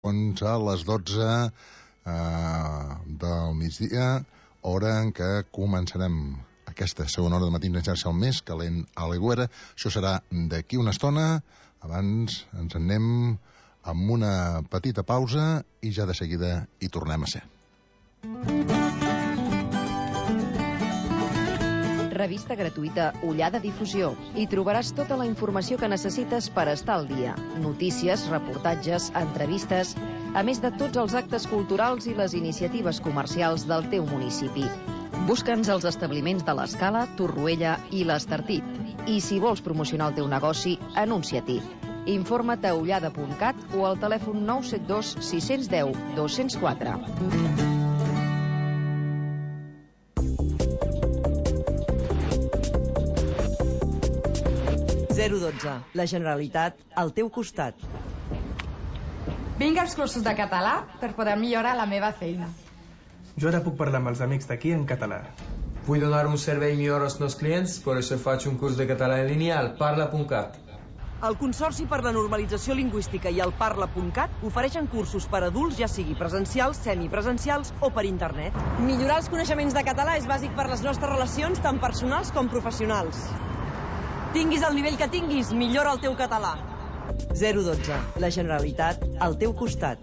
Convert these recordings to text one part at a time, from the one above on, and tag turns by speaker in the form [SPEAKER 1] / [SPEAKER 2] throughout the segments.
[SPEAKER 1] Doncs a les 12 del migdia, hora en què començarem aquesta segona hora de matins en xarxa, el més calent a l'Aigüera. Això serà d'aquí una estona. Abans ens en anem amb una petita pausa i ja de seguida hi tornem a ser.
[SPEAKER 2] Revista gratuïta Ullada Difusió. Hi trobaràs tota la informació que necessites per estar al dia. Notícies, reportatges, entrevistes, a més de tots els actes culturals i les iniciatives comercials del teu municipi. Busca'ns als establiments de l'Escala, Torroella i l'Estartit. I si vols promocionar el teu negoci, anuncia-t'hi. Informa't a ullada.cat o al telèfon 972 610 204.
[SPEAKER 3] 012. La Generalitat al teu costat.
[SPEAKER 4] Vinc als cursos de català per poder millorar la meva feina.
[SPEAKER 5] Jo ara puc parlar amb els amics d'aquí en català.
[SPEAKER 6] Vull donar un servei millor als meus clients, per això faig un curs de català en línia al parla.cat.
[SPEAKER 3] El Consorci per la Normalització Lingüística i el parla.cat ofereixen cursos per adults, ja sigui presencials, semipresencials o per internet. Millorar els coneixements de català és bàsic per les nostres relacions, tant personals com professionals. Tinguis el nivell que tinguis, millora el teu català. 012. La Generalitat al teu costat.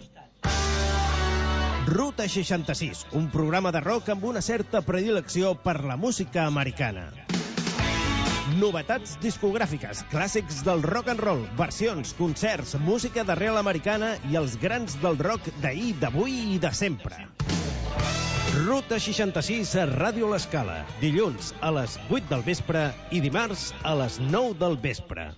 [SPEAKER 7] Ruta 66, un programa de rock amb una certa predilecció per la música americana. Novetats discogràfiques, clàssics del rock and roll, versions, concerts, música d'arrel americana i els grans del rock d'ahir, d'avui i de sempre. Ruta 66 a Ràdio L'Escala, dilluns a les 8 del vespre i dimarts a les 9 del vespre.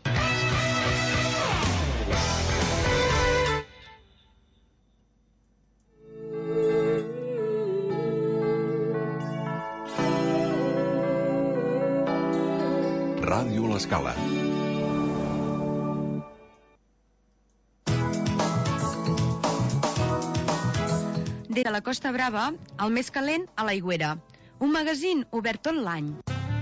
[SPEAKER 8] Ràdio L'Escala.
[SPEAKER 9] Des de la Costa Brava, el més calent a l'Aigüera. Un magazín obert tot l'any.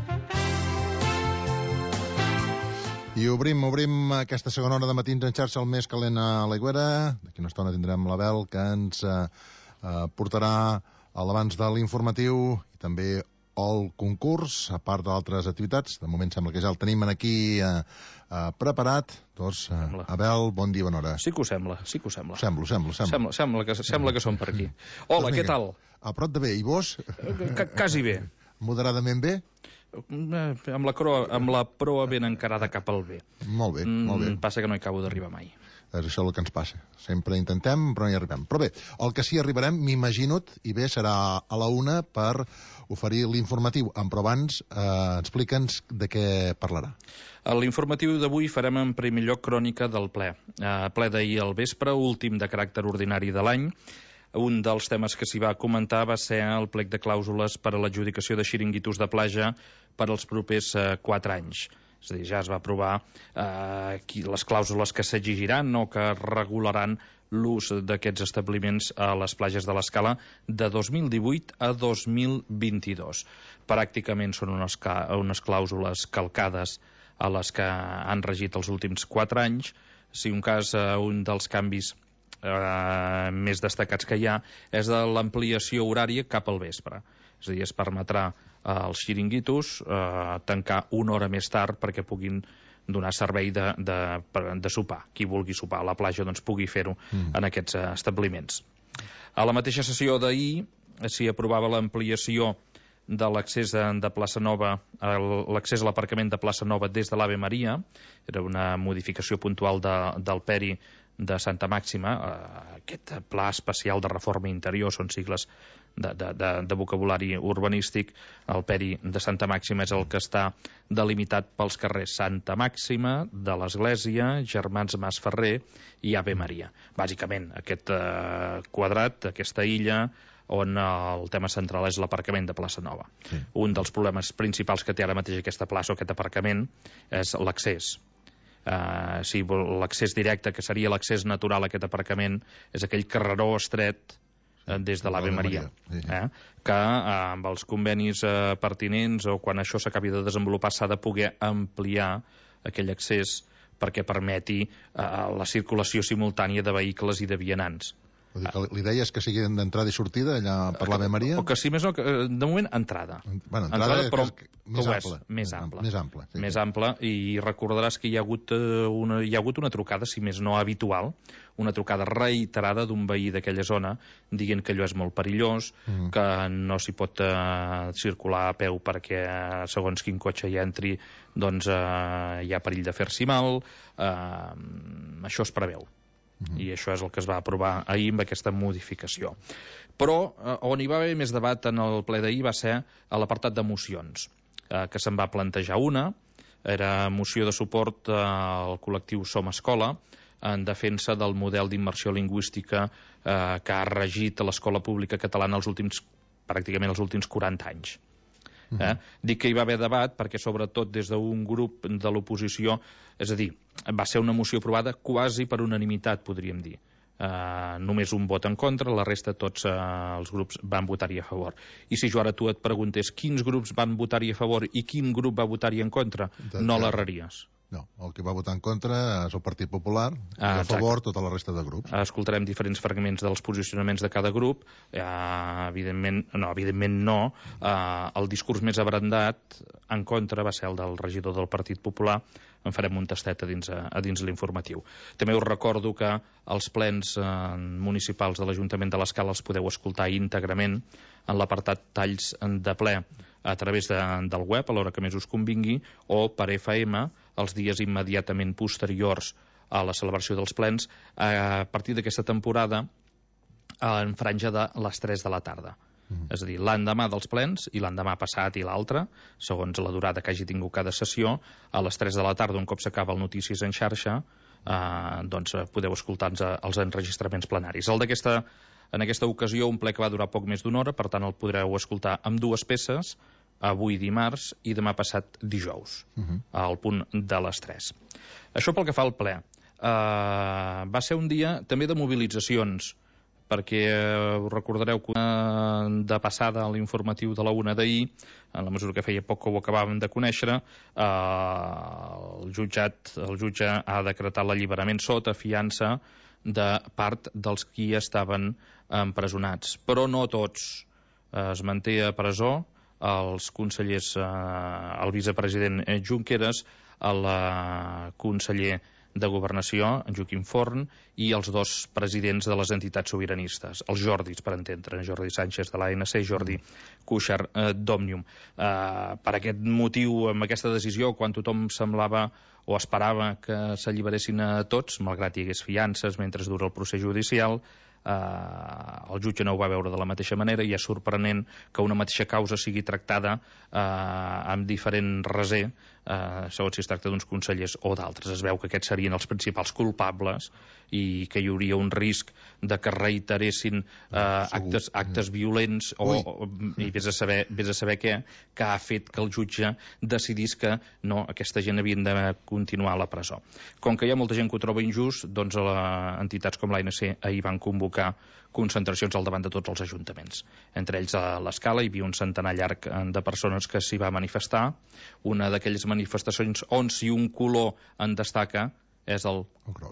[SPEAKER 1] I obrim aquesta segona hora de matins en xarxa, el més calent a l'Aigüera. D'aquí una estona tindrem l'Abel, que ens portarà a l'abans de l'informatiu i també el concurs, a part d'altres activitats. De moment sembla que ja el tenim aquí preparat. Doncs, Abel, bon dia, bona hora.
[SPEAKER 10] Sí que ho sembla.
[SPEAKER 1] Sembla
[SPEAKER 10] que som per aquí. Hola, què tal?
[SPEAKER 1] A prop de bé, i vos?
[SPEAKER 10] Quasi bé.
[SPEAKER 1] Moderadament bé?
[SPEAKER 10] Amb la proa ben encarada cap al bé.
[SPEAKER 1] Molt bé.
[SPEAKER 10] Passa que no hi acabo d'arribar mai.
[SPEAKER 1] És això el que ens passa. Sempre intentem, però no hi arribem. Però bé, el que sí arribarem, m'imagino, i bé, serà a la 1 per oferir l'informatiu. Però abans, explica'ns de què parlarà.
[SPEAKER 10] A l'informatiu d'avui farem en primer lloc crònica del ple. Ple d'ahir al vespre, últim de caràcter ordinari de l'any. Un dels temes que s'hi va comentar va ser el plec de clàusules per a l'adjudicació de xiringuitos de platja per als propers 4 anys. És a dir, ja es va aprovar les clàusules que s'exigiran o que regularan l'ús d'aquests establiments a les platges de l'Escala de 2018 a 2022. Pràcticament són unes clàusules calcades a les que han regit els últims 4 anys. Si un cas, un dels canvis més destacats que hi ha és de l'ampliació horària cap al vespre. És a dir, es permetrà als xiringuitos tancar una hora més tard perquè puguin donar servei de sopar. Qui vulgui sopar a la platja doncs pugui fer-ho en aquests establiments. A la mateixa sessió d'ahir s'hi aprovava l'ampliació de l'accés de Plaça Nova, l'accés a l'aparcament de Plaça Nova des de l'Ave Maria. Era una modificació puntual del PERI de Santa Màxima. Aquest pla especial de reforma interior són sigles de vocabulari urbanístic. El PERI de Santa Màxima és el que està delimitat pels carrers Santa Màxima, de l'Església, Germans Masferrer i Ave Maria. Bàsicament, aquest quadrat, aquesta illa, on el tema central és l'aparcament de Plaça Nova. Sí. Un dels problemes principals que té ara mateix aquesta plaça o aquest aparcament és l'accés. L'accés directe, que seria l'accés natural a aquest aparcament, és aquell carreró estret des de l'Ave Maria, que amb els convenis pertinents o quan això s'acabi de desenvolupar s'ha de poder ampliar aquell accés perquè permeti la circulació simultània de vehicles i de vianants.
[SPEAKER 1] Li deies que siguin d'entrada i sortida allà per l'Ave Maria?
[SPEAKER 10] O que sí, més no, de moment, entrada.
[SPEAKER 1] Bueno, entrada
[SPEAKER 10] però
[SPEAKER 1] més ampla.
[SPEAKER 10] Més ampla, i recordaràs que hi ha hagut una trucada, si més no habitual, una trucada reiterada d'un veí d'aquella zona dient que allò és molt perillós, que no s'hi pot circular a peu perquè segons quin cotxe hi entri doncs hi ha perill de fer-s'hi mal. Això es preveu. I això és el que es va aprovar ahir amb aquesta modificació. Però on hi va haver més debat en el ple d'ahir va ser a l'apartat de mocions, que se'n va plantejar una, era moció de suport al col·lectiu Som Escola, en defensa del model d'immersió lingüística que ha regit a l'escola pública catalana pràcticament els últims 40 anys. Dic que hi va haver debat perquè sobretot des d'un grup de l'oposició, és a dir, va ser una moció aprovada quasi per unanimitat, podríem dir. Només un vot en contra, la resta tots els grups van votar-hi a favor. I si jo ara tu et preguntés quins grups van votar-hi a favor i quin grup va votar-hi en contra, no l'erraries.
[SPEAKER 1] No, el que va votar en contra és el Partit Popular i a favor tota la resta de grups.
[SPEAKER 10] Escoltarem diferents fragments dels posicionaments de cada grup. Evidentment no. El discurs més abrandat en contra va ser el del regidor del Partit Popular. En farem un tastet a dins l'informatiu. També us recordo que els plens municipals de l'Ajuntament de l'Escala els podeu escoltar íntegrament en l'apartat talls de ple a través del web, a l'hora que més us convingui, o per FM, els dies immediatament posteriors a la celebració dels plens, a partir d'aquesta temporada en franja de les 3 de la tarda. És a dir, l'endemà dels plens i l'endemà passat i l'altre, segons la durada que hagi tingut cada sessió, a les 3 de la tarda, un cop s'acaba el Notícies en xarxa, doncs podeu escoltar els enregistraments plenaris. En aquesta ocasió, un ple que va durar poc més d'una hora, per tant el podreu escoltar amb 2 peces, avui dimarts i demà passat dijous, al punt de les 3. Això pel que fa al ple. Va ser un dia també de mobilitzacions, perquè us recordareu que de passada a l'informatiu de la 1 d'ahir, en la mesura que feia poc que ho acabàvem de conèixer, el jutge ha decretat l'alliberament sota fiança de part dels qui estaven empresonats. Però no tots. Es manté a presó els consellers, el vicepresident Junqueras, el conseller de Governació, en Joaquim Forn, i els 2 presidents de les entitats sobiranistes, els Jordis, per entendre, Jordi Sánchez de l'ANC, Jordi Cuixart d'Òmnium. Per aquest motiu, amb aquesta decisió, quan tothom semblava o esperava que s'alliberessin a tots, malgrat hi hagués fiances mentre dura el procés judicial, el jutge no ho va veure de la mateixa manera i és sorprenent que una mateixa causa sigui tractada amb diferent raser, segons si es tracta d'uns consellers o d'altres. Es veu que aquests serien els principals culpables i que hi hauria un risc de que reiteressin actes violents i vés a saber què, que ha fet que el jutge decidís que no, aquesta gent havien de continuar a la presó. Com que hi ha molta gent que ho troba injust, doncs entitats com l'ANC ahir van convocar concentracions al davant de tots els ajuntaments. Entre ells a l'Escala hi havia un centenar llarg de persones que s'hi va manifestar. Una d'aquelles manifestacions on si un color en destaca és el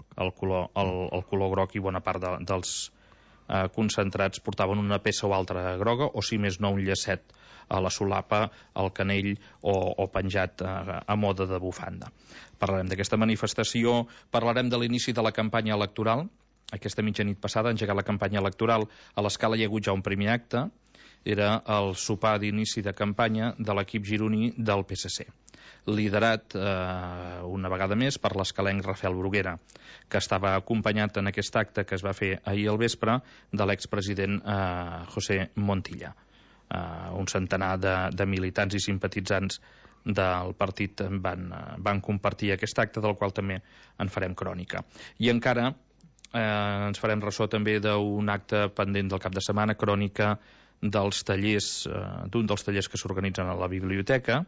[SPEAKER 10] color groc, i bona part dels concentrats portaven una peça o altra groga, o si més no un llacet a la solapa, al canell o penjat a moda de bufanda. Parlarem d'aquesta manifestació, parlarem de l'inici de la campanya electoral. Aquesta mitjanit passada ha engegat la campanya electoral. A l'Escala hi ha hagut ja un primer acte, era el sopar d'inici de campanya de l'equip gironí del PSC, liderat una vegada més per l'escalenc Rafael Bruguera, que estava acompanyat en aquest acte que es va fer ahir al vespre de l'expresident José Montilla. Un centenar de militants i simpatitzants del partit van compartir aquest acte, del qual també en farem crònica. I encara ens farem ressò també d'un acte pendent del cap de setmana, crònica dels tallers, d'un dels tallers que s'organitzen a la biblioteca.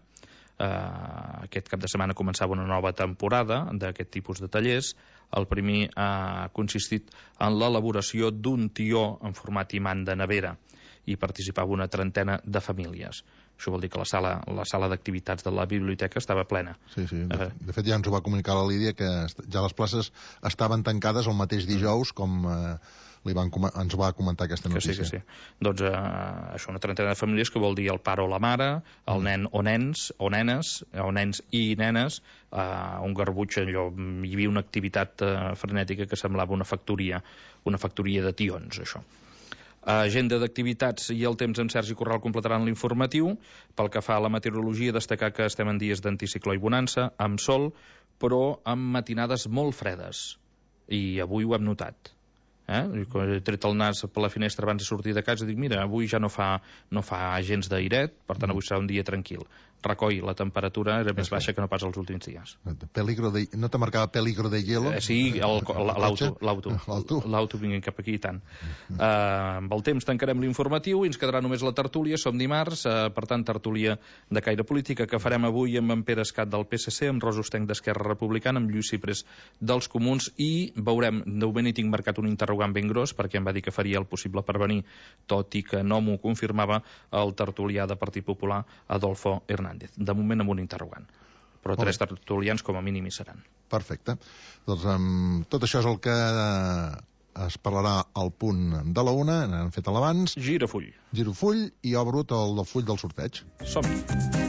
[SPEAKER 10] Aquest cap de setmana començava una nova temporada d'aquest tipus de tallers. El primer ha consistit en l'elaboració d'un tió en format imant de nevera hi participava una trentena de famílies. Això vol dir que la sala d'activitats de la biblioteca estava plena.
[SPEAKER 1] Sí. De fet, ja ens ho va comunicar la Lídia, que ja les places estaven tancades el mateix dijous, com ens va comentar aquesta notícia.
[SPEAKER 10] Que sí. Doncs això, una trentena de famílies, que vol dir el pare o la mare, el nen o nens, o nenes, o nens i nenes, un garbuix, allò, hi havia una activitat frenètica que semblava una factoria de tions, això. Agenda d'activitats i el temps en Sergi Corral completaran l'informatiu. Pel que fa a la meteorologia, destacar que estem en dies d'anticicló i bonança, amb sol, però amb matinades molt fredes. I avui ho hem notat. He tret el nas per la finestra abans de sortir de casa i dic, mira, avui ja no fa gens d'airet, per tant avui serà un dia tranquil. Recoll, la temperatura era més baixa que no pas els últims dies.
[SPEAKER 1] No te marcava peligro de hielo?
[SPEAKER 10] Sí, l'auto vinguin cap aquí i tant. Amb el temps tancarem l'informatiu i ens quedarà només la tertúlia. Som dimarts, per tant, tertúlia de caire política que farem avui amb en Pere Escat del PSC, amb Rosa Ostenc d'Esquerra Republicana, amb Lluís Ciprés dels Comuns, i veurem, de moment hi tinc marcat un interrogant ben gros, perquè em va dir que faria el possible per venir, tot i que no m'ho confirmava, el tertulià de Partit Popular, Adolfo Hernández. De moment amb un interrogant. Però 3 tertulians com a mínim hi seran.
[SPEAKER 1] Perfecte. Doncs tot això és el que es parlarà al punt de la 1, n'hem fet l'abans.
[SPEAKER 10] Giro full
[SPEAKER 1] I obro el full del sorteig.
[SPEAKER 10] Som-hi.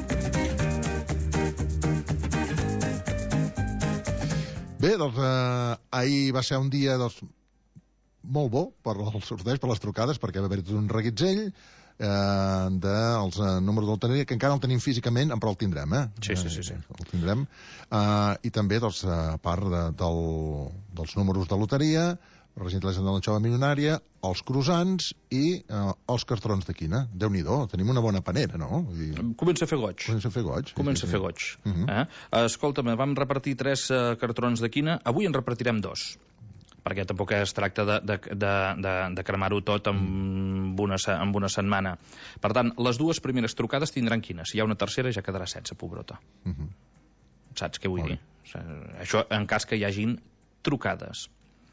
[SPEAKER 1] Bé, doncs ahir va ser un dia molt bo per al sorteig, per les trucades, perquè va haver un reguitzell dels números de loteria, que encara no el tenim físicament, però el tindrem,
[SPEAKER 10] Sí.
[SPEAKER 1] El tindrem. I també, doncs, a part dels números de loteria, la gentilesa de l'anxova milionària, els croissants i els cartrons de quina. Déu-n'hi-do, tenim una bona panera, no?
[SPEAKER 10] Comença a fer goig. Escolta'm, vam repartir 3 cartrons de quina, avui en repartirem 2. Perquè tampoc es tracta de cremar-ho tot amb una setmana. Per tant, les 2 primeres trucades tindran quines. Si hi ha una tercera ja quedarà sense, pobrota. Saps què vull dir? Això en cas que hi hagin trucades.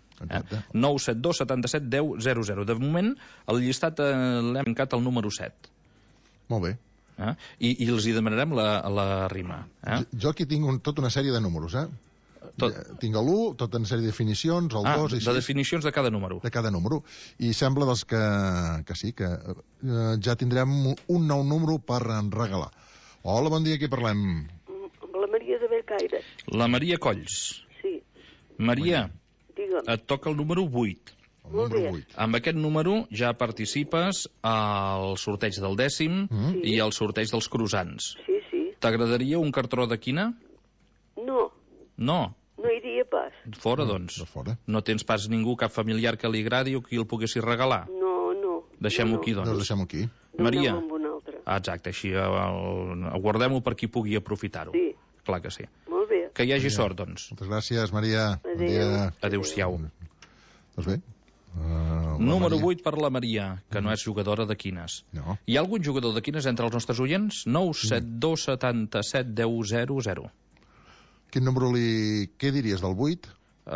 [SPEAKER 10] 972 77 10 00. De moment, el llistat l'hem tancat al número 7.
[SPEAKER 1] Molt bé.
[SPEAKER 10] I els hi demanarem la rima.
[SPEAKER 1] Jo aquí tinc tota una sèrie de números, tinc l'1, tota una sèrie de definicions, el 2 i 6.
[SPEAKER 10] De definicions de cada número.
[SPEAKER 1] I sembla doncs, que sí, que ja tindrem un nou número per regalar. Hola, bon dia, qui parlem?
[SPEAKER 11] Amb la Maria de Becaire.
[SPEAKER 10] La Maria Colls.
[SPEAKER 11] Sí.
[SPEAKER 10] Maria,
[SPEAKER 11] digue'm.
[SPEAKER 10] Et toca el número 8.
[SPEAKER 11] Molt bé.
[SPEAKER 10] Amb aquest número ja participes al sorteig del 10è i al sorteig dels croissants.
[SPEAKER 11] Sí.
[SPEAKER 10] T'agradaria un cartró de quina?
[SPEAKER 11] No.
[SPEAKER 10] No
[SPEAKER 11] iria pas.
[SPEAKER 10] Fora, doncs. No tens pas ningú, cap familiar que li agradi o qui el poguessi regalar?
[SPEAKER 11] No.
[SPEAKER 10] Deixem-ho aquí, doncs.
[SPEAKER 1] Deixem-ho aquí.
[SPEAKER 10] Maria.
[SPEAKER 11] Amb un altre.
[SPEAKER 10] Exacte, així guardem-ho per qui pugui aprofitar-ho.
[SPEAKER 11] Sí.
[SPEAKER 10] Clar que sí.
[SPEAKER 11] Molt bé.
[SPEAKER 10] Que hi hagi sort, doncs.
[SPEAKER 1] Moltes gràcies, Maria.
[SPEAKER 10] Adéu-siau.
[SPEAKER 1] Doncs bé.
[SPEAKER 10] Número 8 per la Maria, que no és jugadora de quines.
[SPEAKER 1] No.
[SPEAKER 10] Hi ha algun jugador de quines entre els nostres oients? 972 77 10 00.
[SPEAKER 1] Quin número què diries del 8?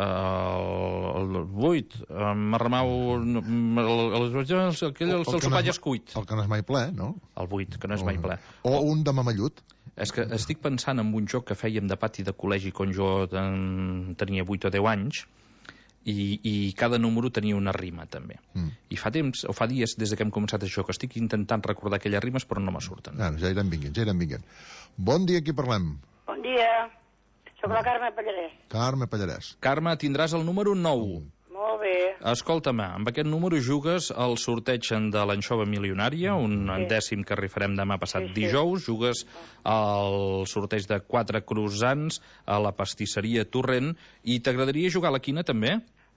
[SPEAKER 10] El 8, m'arremau el sopalles cuit.
[SPEAKER 1] El que no és mai ple, no?
[SPEAKER 10] El 8, que no és mai ple.
[SPEAKER 1] O un de mamallut.
[SPEAKER 10] És que estic pensant en un joc que fèiem de pati de col·legi quan jo tenia 8 o 10 anys, i cada número tenia una rima, també. I fa temps, o fa dies, des que hem començat això, que estic intentant recordar aquelles rimes, però no me surten.
[SPEAKER 1] Ja irem vinguent. Bon dia, qui parlem?
[SPEAKER 11] Bon dia. Soc la Carme Pallarès.
[SPEAKER 1] Carme Pallarès.
[SPEAKER 10] Carme, tindràs el número 9.
[SPEAKER 11] Molt bé.
[SPEAKER 10] Escolta'm, amb aquest número jugues al sorteig de l'anxova milionària, un 10è que rifarem demà passat dijous. Jugues al sorteig de 4 croissants a la pastisseria Torrent. I t'agradaria jugar a la quina, també?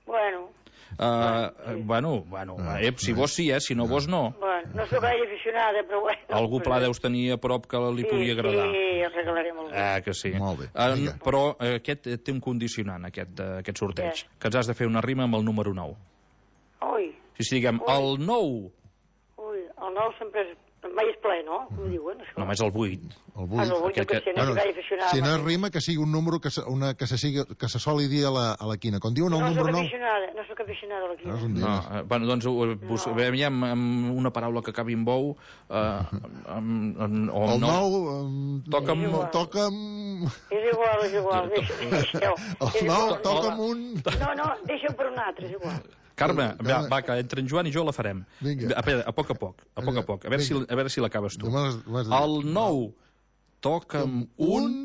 [SPEAKER 10] Si vos sí, si no vos no.
[SPEAKER 11] No sóc gaire aficionada, però bueno.
[SPEAKER 10] Algú pla deus tenir a prop que li podria agradar.
[SPEAKER 11] Sí, el regalaré molt bé.
[SPEAKER 10] Que sí.
[SPEAKER 1] Molt bé.
[SPEAKER 10] Però aquest té un condicionant, aquest sorteig, que ens has de fer una rima amb el número 9.
[SPEAKER 11] Ui.
[SPEAKER 10] Si diguem el 9.
[SPEAKER 11] Ui, el 9 sempre és mai és ple, no? Com diuen, això.
[SPEAKER 10] Només el 8.
[SPEAKER 1] El 8.
[SPEAKER 11] Ah, no, jo que sé, no soc gaire aficionada.
[SPEAKER 1] Si no és rima, que sigui un número que se soli dir a la quina. Quan diuen el número 9...
[SPEAKER 11] No soc aficionada a la quina.
[SPEAKER 1] No,
[SPEAKER 10] bueno, doncs veiem amb una paraula que acabi amb ou,
[SPEAKER 1] el 9... Toca'm...
[SPEAKER 11] És igual.
[SPEAKER 1] El 9, toca'm un...
[SPEAKER 11] No, deixa'm per un altre, és igual.
[SPEAKER 10] Carme, va, que entre en Joan i jo la farem.
[SPEAKER 1] Vinga.
[SPEAKER 10] A poc a poc. A veure si l'acabes tu. El 9, toca'm un...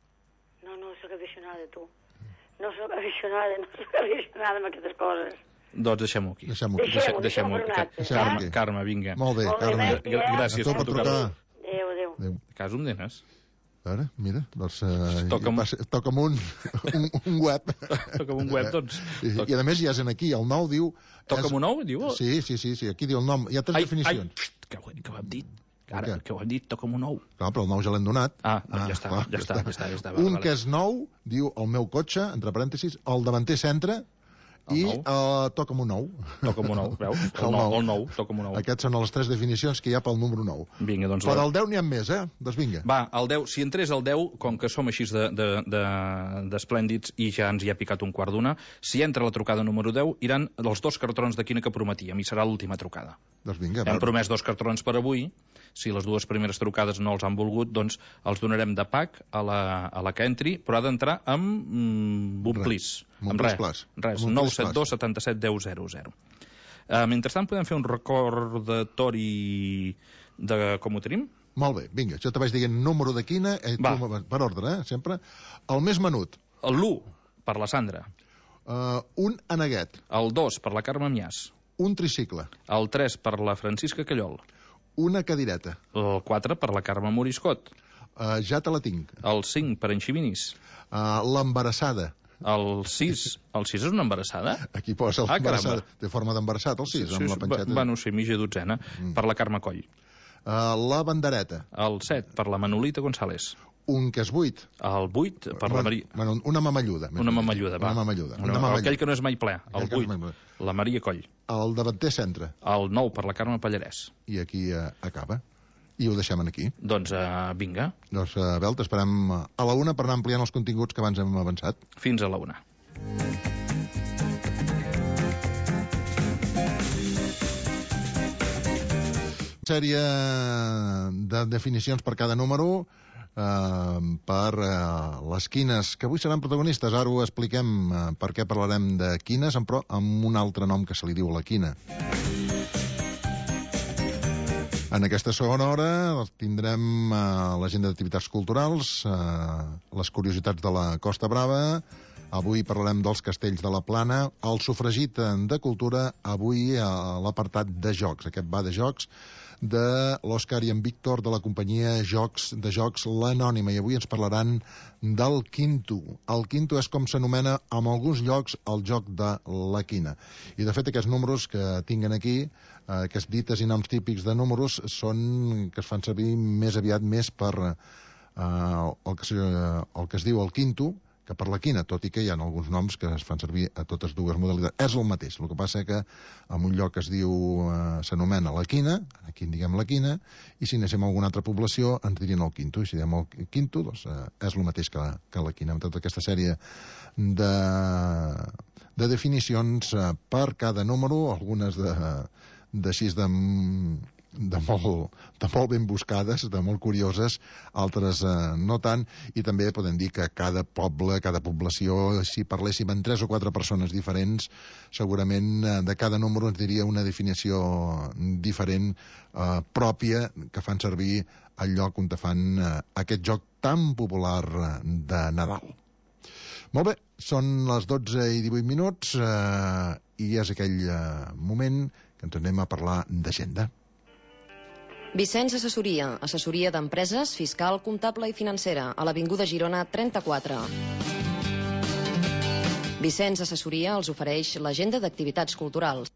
[SPEAKER 11] No, soc aficionada, tu. No soc aficionada amb aquestes coses.
[SPEAKER 10] Doncs deixem-ho aquí.
[SPEAKER 11] Deixem-ho aquí.
[SPEAKER 10] Carme, vinga.
[SPEAKER 1] Molt bé, Carme.
[SPEAKER 10] Gràcies per trucar.
[SPEAKER 11] Adéu.
[SPEAKER 10] Cas un denes.
[SPEAKER 1] Ara, mira, doncs... Toca'm un web.
[SPEAKER 10] Toca'm un web, doncs.
[SPEAKER 1] I a més ja és aquí, el 9 diu...
[SPEAKER 10] Toca'm un 9, diu?
[SPEAKER 1] Sí, aquí diu el nom. Hi ha 3 definicions.
[SPEAKER 10] Que ho hem dit. Ara, que ho hem dit, toca'm un 9.
[SPEAKER 1] Clar, però el 9 ja l'hem donat.
[SPEAKER 10] Ja està.
[SPEAKER 1] Un que és 9, diu el meu cotxe, entre parèntesis, el davanter centre, i toca'm un 9.
[SPEAKER 10] Toca'm un 9, veus? El 9, toca'm un 9.
[SPEAKER 1] Aquests són les 3 definicions que hi ha pel número 9.
[SPEAKER 10] Vinga, doncs...
[SPEAKER 1] Però del 10 n'hi ha més, Doncs vinga.
[SPEAKER 10] Va, el 10, si entrés el 10, com que som així d'esplèndids i ja ens hi ha picat un quart d'una, si entra la trucada número 10, iran els 2 cartrons de quina que prometíem, i serà l'última trucada.
[SPEAKER 1] Doncs vinga.
[SPEAKER 10] Hem promès 2 cartrons per avui. Si les 2 primeres trucades no els han volgut, doncs els donarem de pack a la que entri, però ha d'entrar amb un plis. Amb res. 972 77 10 00. Mentrestant podem fer un recordatori de com ho tenim?
[SPEAKER 1] Molt bé, vinga, jo te vaig dient número de quina, per ordre, sempre. El més menut.
[SPEAKER 10] L'1, per la Sandra.
[SPEAKER 1] Un aneguet.
[SPEAKER 10] El 2, per la Carme Miàs.
[SPEAKER 1] Un tricicle.
[SPEAKER 10] El 3, per la Francisca Callol.
[SPEAKER 1] Una cadireta.
[SPEAKER 10] El 4, per la Carme Moriscot.
[SPEAKER 1] Ja te la tinc.
[SPEAKER 10] El 5, per en Ximinis.
[SPEAKER 1] L'embarassada.
[SPEAKER 10] El 6 és una embarassada?
[SPEAKER 1] Aquí posa l'embarassada. Té forma d'embarassat, el 6, amb la panxeta.
[SPEAKER 10] No sé, mitja dotzena. Per la Carme Coll.
[SPEAKER 1] La bandereta.
[SPEAKER 10] El 7, per la Manolita González.
[SPEAKER 1] Un que és 8.
[SPEAKER 10] El 8, per la Maria...
[SPEAKER 1] Una mamalluda.
[SPEAKER 10] Una mamalluda, va. Aquell que no és mai ple. El 8, la Maria Coll.
[SPEAKER 1] El davanter centre.
[SPEAKER 10] El 9, per la Carme Pallarès.
[SPEAKER 1] I aquí acaba. I ho deixem aquí.
[SPEAKER 10] Doncs vinga.
[SPEAKER 1] Doncs, Bel, t'esperem a la 1 per anar ampliant els continguts que abans hem avançat.
[SPEAKER 10] Fins a la 1.
[SPEAKER 1] Sèrie de definicions per cada número, per les quines, que avui seran protagonistes. Ara ho expliquem per què parlarem de quines, però amb un altre nom que se li diu la quina. En aquesta segona hora tindrem l'agenda d'activitats culturals, les curiositats de la Costa Brava. Avui parlarem dels castells de la Plana. El sofregit de cultura, avui a l'apartat de jocs. Aquest va de jocs de l'Òscar i en Víctor de la companyia de jocs l'Anònima, i avui ens parlaran del quinto. El quinto és com s'anomena en alguns llocs el joc de la quina. I de fet aquests números que tinguen aquí, aquests dites i noms típics de números, són que es fan servir més aviat més per el que es diu el quinto que per la quina, tot i que hi ha alguns noms que es fan servir a totes dues modalitats. És el mateix, el que passa que en un lloc es diu, s'anomena la quina, aquí en diguem la quina, i si anéssim a alguna altra població ens dirien el quinto, i si diem el quinto, doncs és el mateix que la quina, amb tota aquesta sèrie de definicions per cada número, algunes de molt ben buscades, de molt curioses, altres no tant, i també podem dir que cada poble, cada població, si parléssim amb 3 o 4 persones diferents, segurament de cada número ens diria una definició diferent, pròpia, que fan servir al lloc on fan aquest joc tan popular de Nadal. Molt bé, són les 12 i 18 minuts i és aquell moment que ens anem a parlar d'agenda.
[SPEAKER 2] Vicenç Assessoria, assessoria d'empreses, fiscal, comptable i financera, a l'Avinguda Girona 34. Vicenç Assessoria els ofereix l'agenda d'activitats culturals.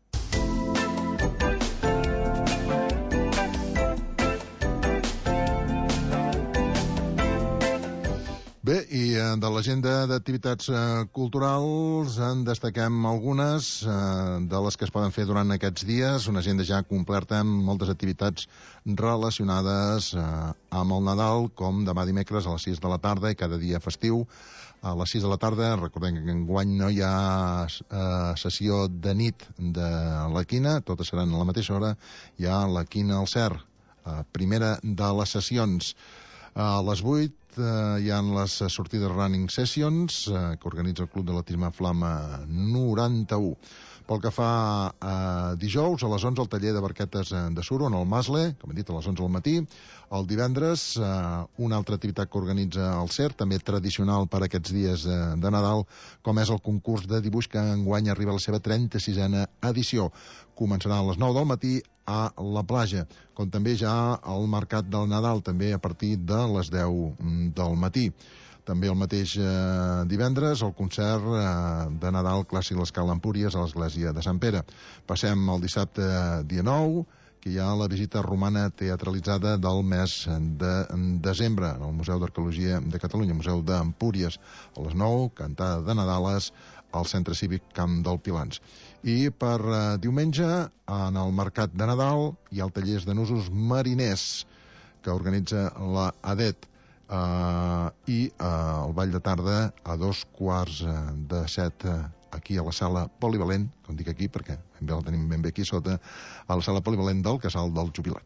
[SPEAKER 1] Bé, i de l'agenda d'activitats culturals en destaquem algunes de les que es poden fer durant aquests dies, una agenda ja completa amb moltes activitats relacionades amb el Nadal, com demà dimecres a les 6 de la tarda i cada dia festiu a les 6 de la tarda. Recordem que enguany no hi ha sessió de nit de la quina, totes seran a la mateixa hora. Hi ha la quina al Cer, primera de les sessions. A les 8 hi ha les sortides Running Sessions que organitza el Club d'Atletisme Flama 91. Pel que fa a dijous, a les 11 el taller de barquetes de suro en el Masle, com he dit, a les 11 del matí. El divendres, una altra activitat que organitza el CER, també tradicional per aquests dies de Nadal, com és el concurs de dibuix que enguany arriba a la seva 36a edició. Començarà a les 9 del matí a la platja, com també ja el mercat del Nadal, també a partir de les 10 del matí. També el mateix divendres, el concert de Nadal clàssic a l'Escala Empúries a l'Església de Sant Pere. Passem al dissabte, dia 9, que hi ha la visita romana teatralitzada del mes de desembre al Museu d'Arqueologia de Catalunya, Museu d'Empúries, a les 9, cantada de Nadales al Centre Cívic Camp del Pilans. I per diumenge, en el Mercat de Nadal, hi ha el taller de nusos mariners que organitza la ADET, i el ball de tarda a 6:15 aquí a la sala polivalent, com dic aquí perquè la tenim ben bé aquí sota, a la sala polivalent del Casal del Jubilat.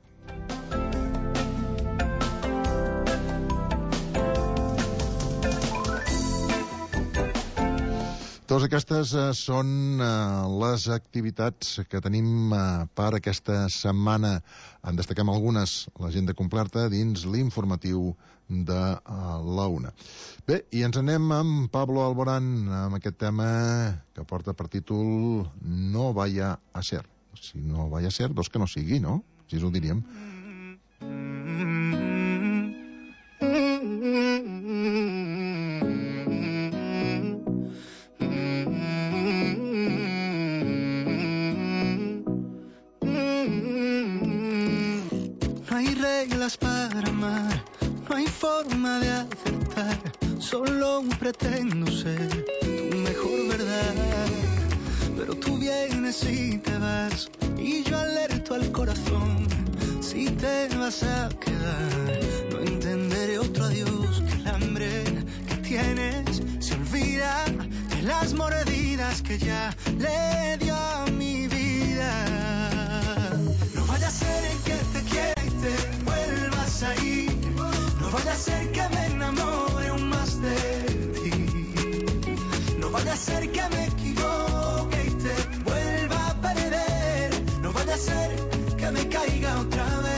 [SPEAKER 1] Totes aquestes són les activitats que tenim per aquesta setmana. En destaquem algunes, l'agenda completa dins l'informatiu de la una. Bé, i ens anem amb Pablo Alborán, amb aquest tema que porta per títol No vaya a ser. Si no vaya a ser, doncs que no sigui, no? Així ho diríem.
[SPEAKER 12] Para amar, no hay forma de acertar, solo pretendo ser tu mejor verdad, pero tú vienes y te vas, y yo alerto al corazón, si te vas a quedar, no entenderé otro adiós que el hambre que tienes, se olvida de las mordidas que ya le dio a mi vida, no vaya a ser el que te quiera y te vuelvas a ir, no vaya a ser que me enamore aún más de ti, no vaya a ser que me equivoque y te vuelva a perder, no vaya a ser que me caiga otra vez.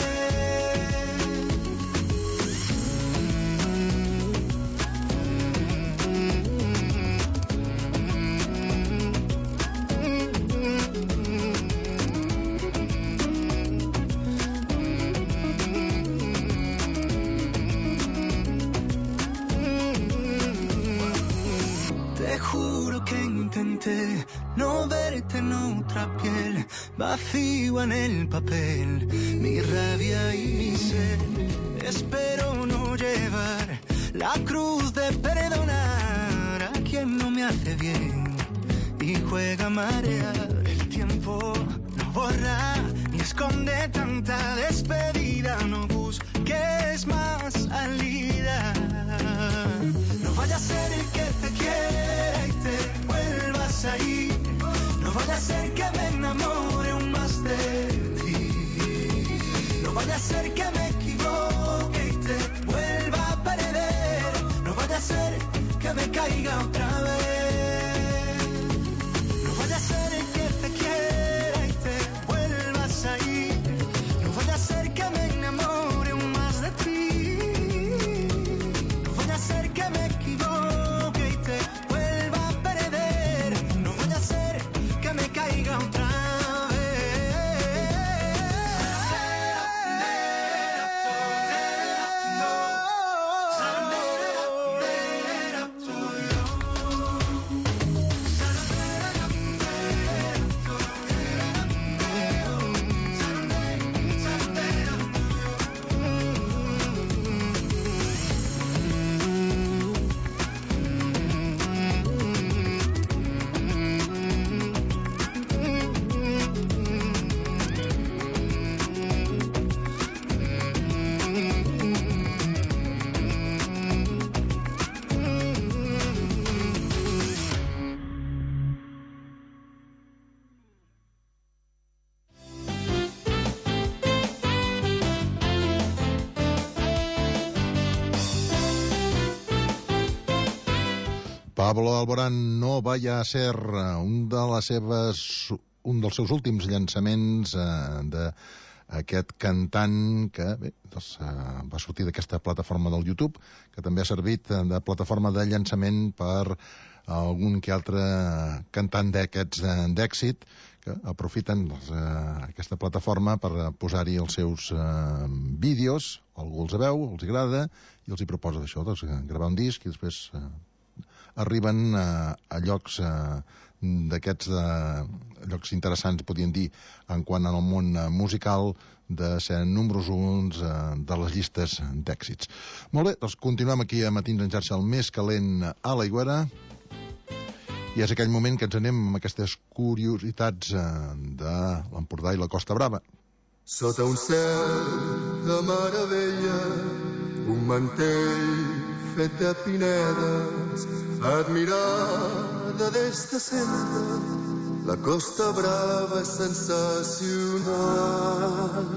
[SPEAKER 12] Intenté no verte en otra piel, vacío en el papel, mi rabia y mi sed. Espero no llevar la cruz de perdonar a quien no me hace bien y juega a marear. El tiempo no borra ni esconde tanta despedida, no busques más salida. No vaya a ser el que te quiera y te vuelvas a ir, no vaya a ser que me enamore aún más de ti, no vaya a ser que me equivoque y te vuelva a perder, no vaya a ser que me caiga otra vez, no vaya a ser el que te quiera y te vuelvas a ir, no vaya a ser que me enamore aún más de ti, no vaya a ser que me equivoque y te vuelva a perder, no vaya a ser que me caiga otra vez.
[SPEAKER 1] Pablo Alborán, No vaya a ser, un dels seus últims llançaments d'aquest cantant que va sortir d'aquesta plataforma del YouTube, que també ha servit de plataforma de llançament per algun que altre cantant d'aquests d'èxit, que aprofiten aquesta plataforma per posar-hi els seus vídeos, algú els veu, els agrada, i els hi proposa això, gravar un disc, i després arriben a llocs d'aquests llocs interessants, podríem dir, en quant al món musical, de ser números 1 de les llistes d'èxits. Molt bé, doncs continuem aquí a Matins en xarxa, el més calent a l'Aigüera, i és aquell moment que ens anem amb aquestes curiositats de l'Empordà i la Costa Brava.
[SPEAKER 13] Sota un cel de meravella, un mantell fet de pinedes, admirada des de sempre, la Costa Brava és sensacional.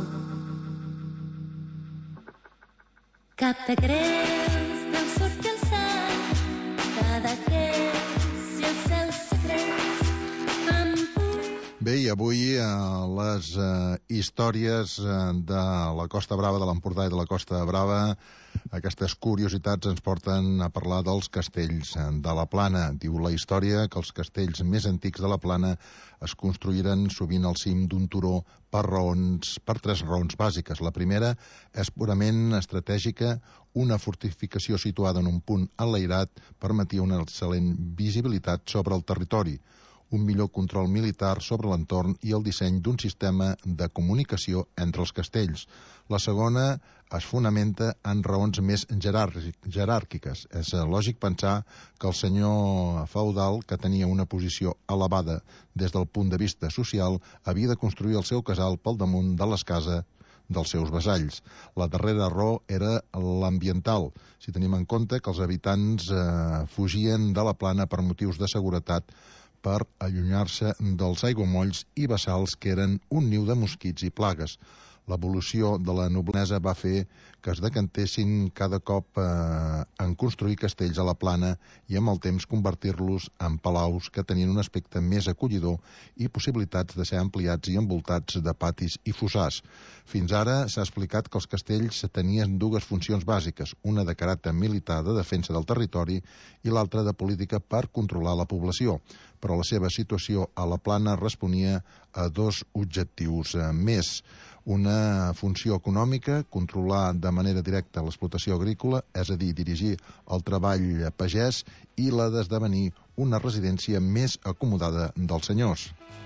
[SPEAKER 14] Cap de Creus, del sud del sant, cada Creus i els seus secrets.
[SPEAKER 1] Bé, i avui les històries de la Costa Brava, de l'Empordà i de la Costa Brava, aquestes curiositats ens porten a parlar dels castells de la Plana. Diu la història que els castells més antics de la Plana es construïren sovint al cim d'un turó per 3 raons bàsiques. La primera és purament estratègica. Una fortificació situada en un punt enlairat permetia una excel·lent visibilitat sobre el territori, un millor control militar sobre l'entorn i el disseny d'un sistema de comunicació entre els castells. La segona es fonamenta en raons més jeràrquiques. És lògic pensar que el senyor feudal, que tenia una posició elevada des del punt de vista social, havia de construir el seu casal pel damunt de les cases dels seus vassalls. La darrera raó era l'ambiental, si tenim en compte que els habitants fugien de la Plana per motius de seguretat, per allunyar-se dels aiguamolls i bassals que eren un niu de mosquits i plagues. L'evolució de la noblesa va fer que es decantessin cada cop en construir castells a la Plana i amb el temps convertir-los en palaus que tenien un aspecte més acollidor i possibilitats de ser ampliats i envoltats de patis i fossars. Fins ara s'ha explicat que els castells tenien 2 funcions bàsiques, una de caràcter militar de defensa del territori i l'altra de política per controlar la població, però la seva situació a la Plana responia a 2 objectius més. Una funció econòmica, controlar de manera directa l'explotació agrícola, és a dir, dirigir el treball pagès, i la d'esdevenir una residència més acomodada dels senyors.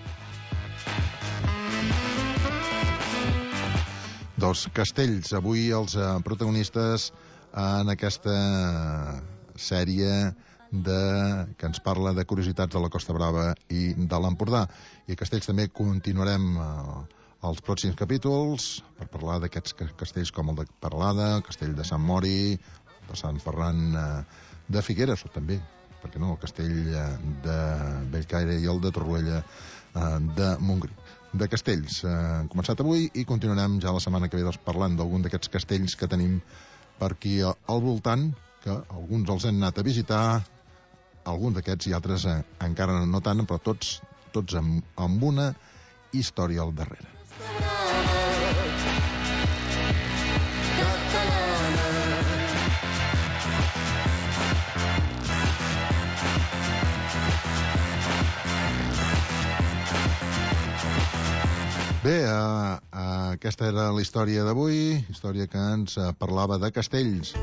[SPEAKER 1] Dels castells, avui els protagonistes en aquesta sèrie que ens parla de curiositats de la Costa Brava i de l'Empordà. I castells també continuarem als pròxims capítols per parlar d'aquests castells com el de Peralada, el castell de Sant Mori, de Sant Ferran de Figueres, o també, perquè no, el castell de Bellcaire i el de Torroella de Montgrí. De castells hem començat avui i continuarem ja la setmana que ve parlant d'algun d'aquests castells que tenim per aquí al voltant, que alguns els hem anat a visitar, alguns d'aquests i altres encara no tant, però tots amb una història al darrere. Bé, aquesta era la història d'avui, història que ens parlava de castells.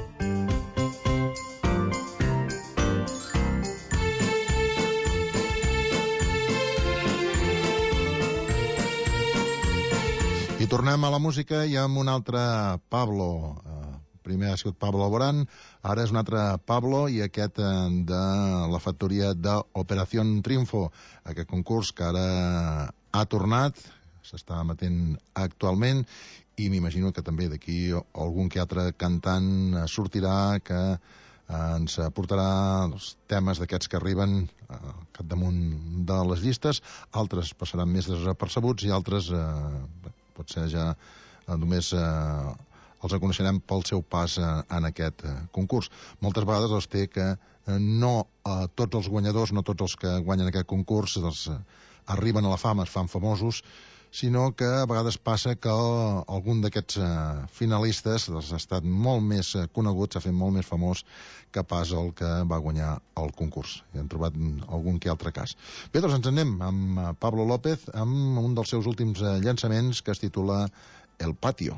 [SPEAKER 1] I tornem a la música i amb un altre Pablo. Primer ha sigut Pablo Alborán, ara és un altre Pablo, i aquest de la factoria d'Operació Triunfo, aquest concurs que ara ha tornat, s'està emetent actualment, i m'imagino que també d'aquí algun que altre cantant sortirà que ens portarà temes d'aquests que arriben al capdamunt de les llistes. Altres passaran més desapercebuts i altres potser ja només els coneixerem pel seu pas en aquest concurs. Moltes vegades els té que no tots els guanyadors, no tots els que guanyen aquest concurs arriben a la fama, es fan famosos, sinó que a vegades passa que algun d'aquests finalistes ha estat molt més conegut, s'ha fet molt més famós que pas el que va guanyar el concurs. I hem trobat algun que altre cas. Bé, doncs ens anem amb Pablo López, amb un dels seus últims llançaments que es titula El Patio.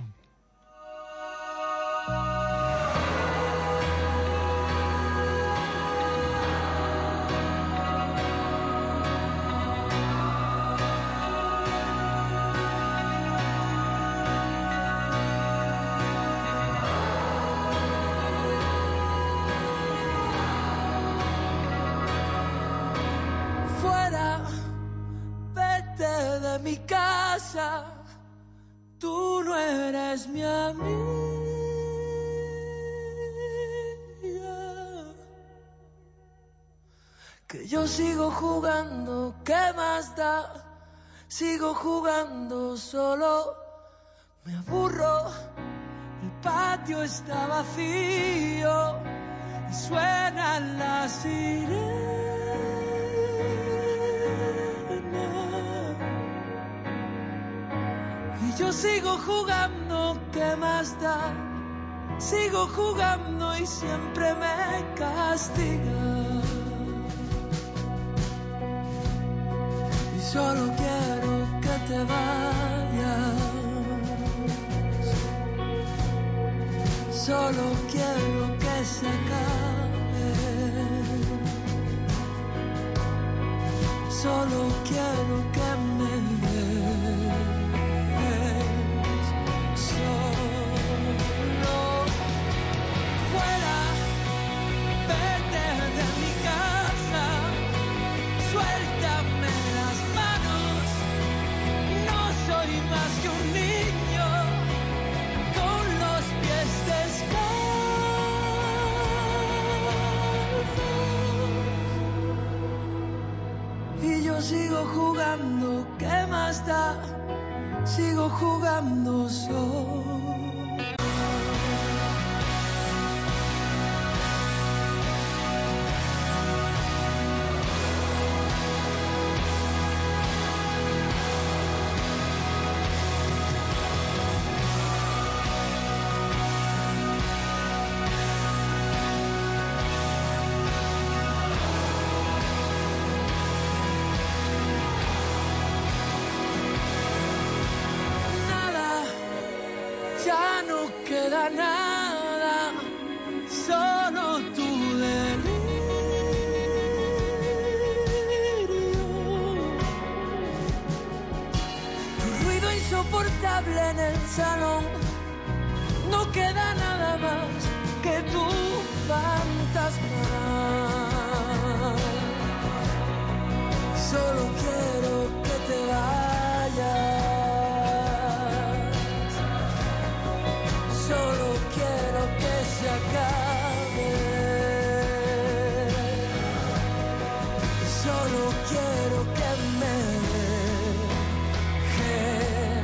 [SPEAKER 15] Mi casa, tú no eres mi amiga. Que yo sigo jugando, ¿qué más da? Sigo jugando solo, me aburro, el patio está vacío y suenan las sirenas. Yo sigo jugando, ¿qué más da? Sigo jugando y siempre me castiga. Y solo quiero que te vayas. Solo quiero que se acabe. Solo quiero que me sigo jugando, ¿qué más da? Sigo jugando solo. Queda nada, solo tu delirio. Tu ruido insoportable en el salón, no queda nada más que tu fantasma. Solo quiero que te vayas. Solo quiero que se acabe. Solo quiero que me dejes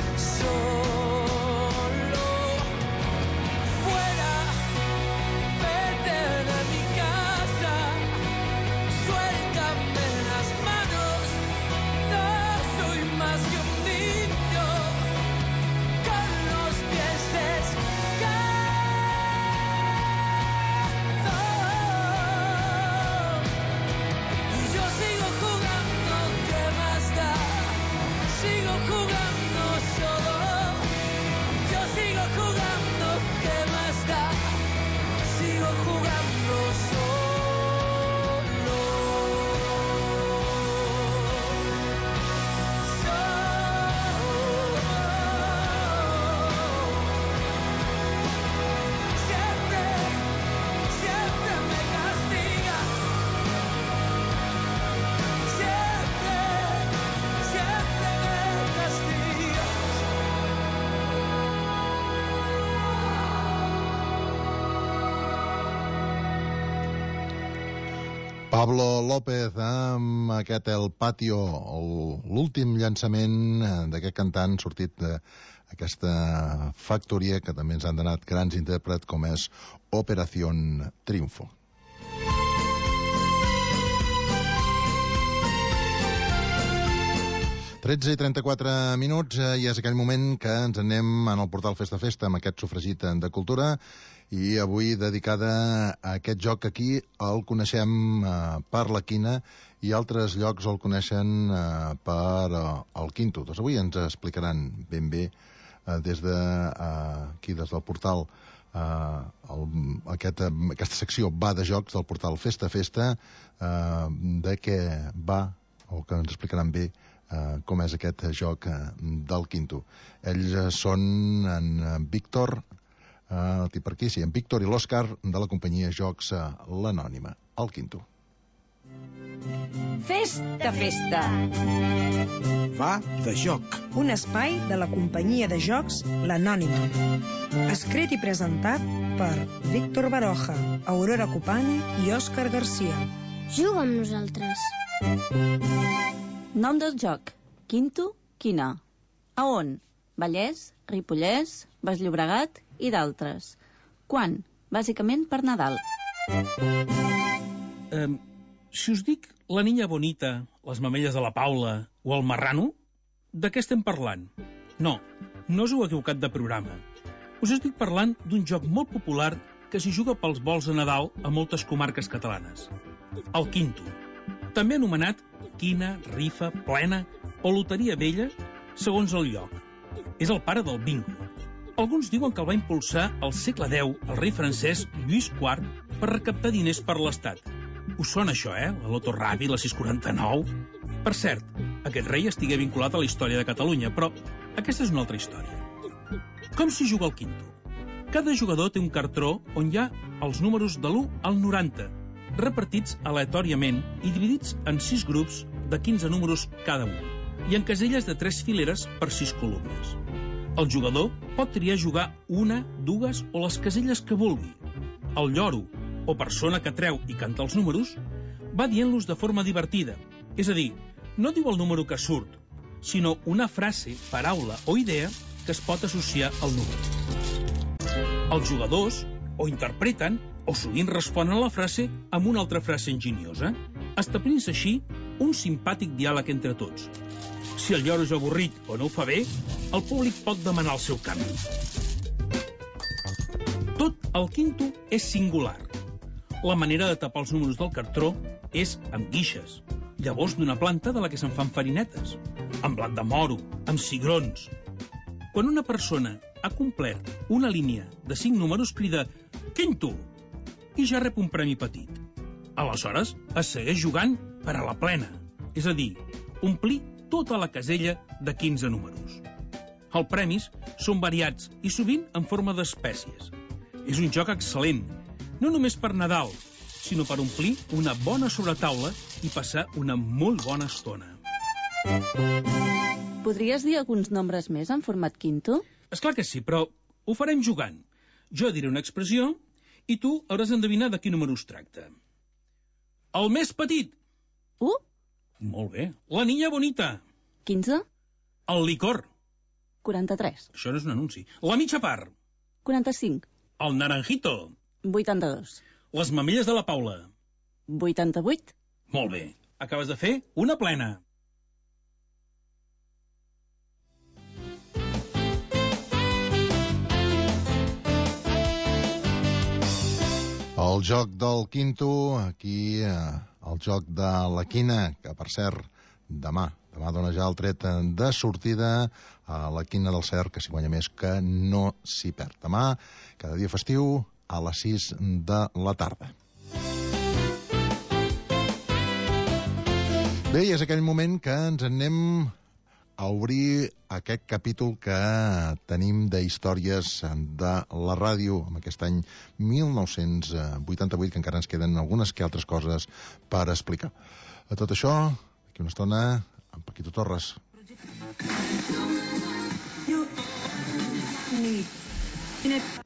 [SPEAKER 15] solo. Fuera, vete de mi casa. Suéltame las manos. No soy
[SPEAKER 1] Pablo López amb aquest El Patio, l'últim llançament d'aquest cantant sortit d'aquesta factoria que també ens han donat grans intèrprets com és Operación Triunfo. Tretze i 34 minuts i és aquell moment que ens anem en el portal Festa Festa amb aquest sofregit de cultura i avui dedicada a aquest joc que aquí el coneixem per la Quina i altres llocs el coneixen per el Quinto. Doncs avui ens explicaran ben bé des d'aquí, des del portal aquesta secció va de jocs del portal Festa Festa de què va o que ens explicaran bé com és aquest joc del Quinto. Ells són en Víctor, per aquí, sí, en Víctor i l'Òscar de la companyia Jocs l'Anònima, el Quinto.
[SPEAKER 3] Festa Festa.
[SPEAKER 16] Va de joc.
[SPEAKER 3] Un espai de la companyia de jocs l'Anònima. Escrit i presentat per Víctor Baroja, Aurora Copany i Òscar Garcia.
[SPEAKER 14] Juga amb nosaltres.
[SPEAKER 17] Nom del joc: Quinto, Quina. A on? Vallès, Ripollès, Baix Llobregat i d'altres. Quan? Bàsicament per Nadal.
[SPEAKER 18] Si us dic La Niña Bonita, Les Mamelles de la Paula o El Marrano, de què estem parlant? No us heu equivocat de programa. Us estic parlant d'un joc molt popular que s'hi juga pels volts de Nadal a moltes comarques catalanes. El Quinto, també anomenat Quina, Rifa, Plena o Loteria Vella, segons el lloc. És el pare del bingo. Alguns diuen que el va impulsar al segle X el rei francès Lluís IV per recaptar diners per l'Estat. Us sona això, La Loto Ràpid, la 649? Per cert, aquest rei estigué vinculat a la història de Catalunya, però aquesta és una altra història. Com s'hi juga al Quinto? Cada jugador té un cartró on hi ha els números de l'1 al 90, repartits aleatòriament i dividits en 6 grups de 15 números cada un, i en caselles de 3 fileres per 6 columnes. El jugador pot triar jugar una, dues o les caselles que vulgui. El lloro, o persona que treu i canta els números, va dient-los de forma divertida, és a dir, no diu el número que surt, sinó una frase, paraula o idea que es pot associar al número. Els jugadors o interpreten o sovint responen a la frase amb una altra frase enginyosa, establint-se així un simpàtic diàleg entre tots. Si el lloro és avorrit o no ho fa bé, el públic pot demanar el seu canvi. Tot el Quinto és singular. La manera de tapar els números del cartró és amb guixes, llavors d'una planta de la que se'n fan farinetes, amb blat de moro, amb cigrons. Quan una persona ha complert una línia de 5 números, crida «Quinto!» i ja rep un premi petit. Aleshores, es segueix jugant per a la plena, és a dir, omplir tota la casella de 15 números. Els premis són variats i sovint en forma d'espècies. És un joc excel·lent, no només per Nadal, sinó per omplir una bona sobretaula i passar una molt bona estona.
[SPEAKER 17] Podries dir alguns nombres més en format Quinto?
[SPEAKER 18] Esclar que sí, però ho farem jugant. Jo diré una expressió i tu hauràs d'endevinar de quin número es tracta. El més petit.
[SPEAKER 17] 1.
[SPEAKER 18] Molt bé. La Niña Bonita.
[SPEAKER 17] 15.
[SPEAKER 18] El licor.
[SPEAKER 17] 43.
[SPEAKER 18] Això no és un anunci. La mitja part.
[SPEAKER 17] 45.
[SPEAKER 18] El naranjito.
[SPEAKER 17] 82.
[SPEAKER 18] Les mamelles de la Paula.
[SPEAKER 17] 88.
[SPEAKER 18] Molt bé. Acabes de fer una plena.
[SPEAKER 1] El joc del Quinto, aquí el joc de la Quina, que per cert, demà dona ja el tret de sortida a la Quina del Cert, que s'hi guanya més que no s'hi perd. Demà, cada dia festiu, a les 6 de la tarda. Bé, i és aquell moment que ens anem a obrir aquest capítol que tenim d'històries de la ràdio amb aquest any 1988, que encara ens queden algunes que altres coses per explicar. A tot això, aquí una estona, amb Paquito Torres.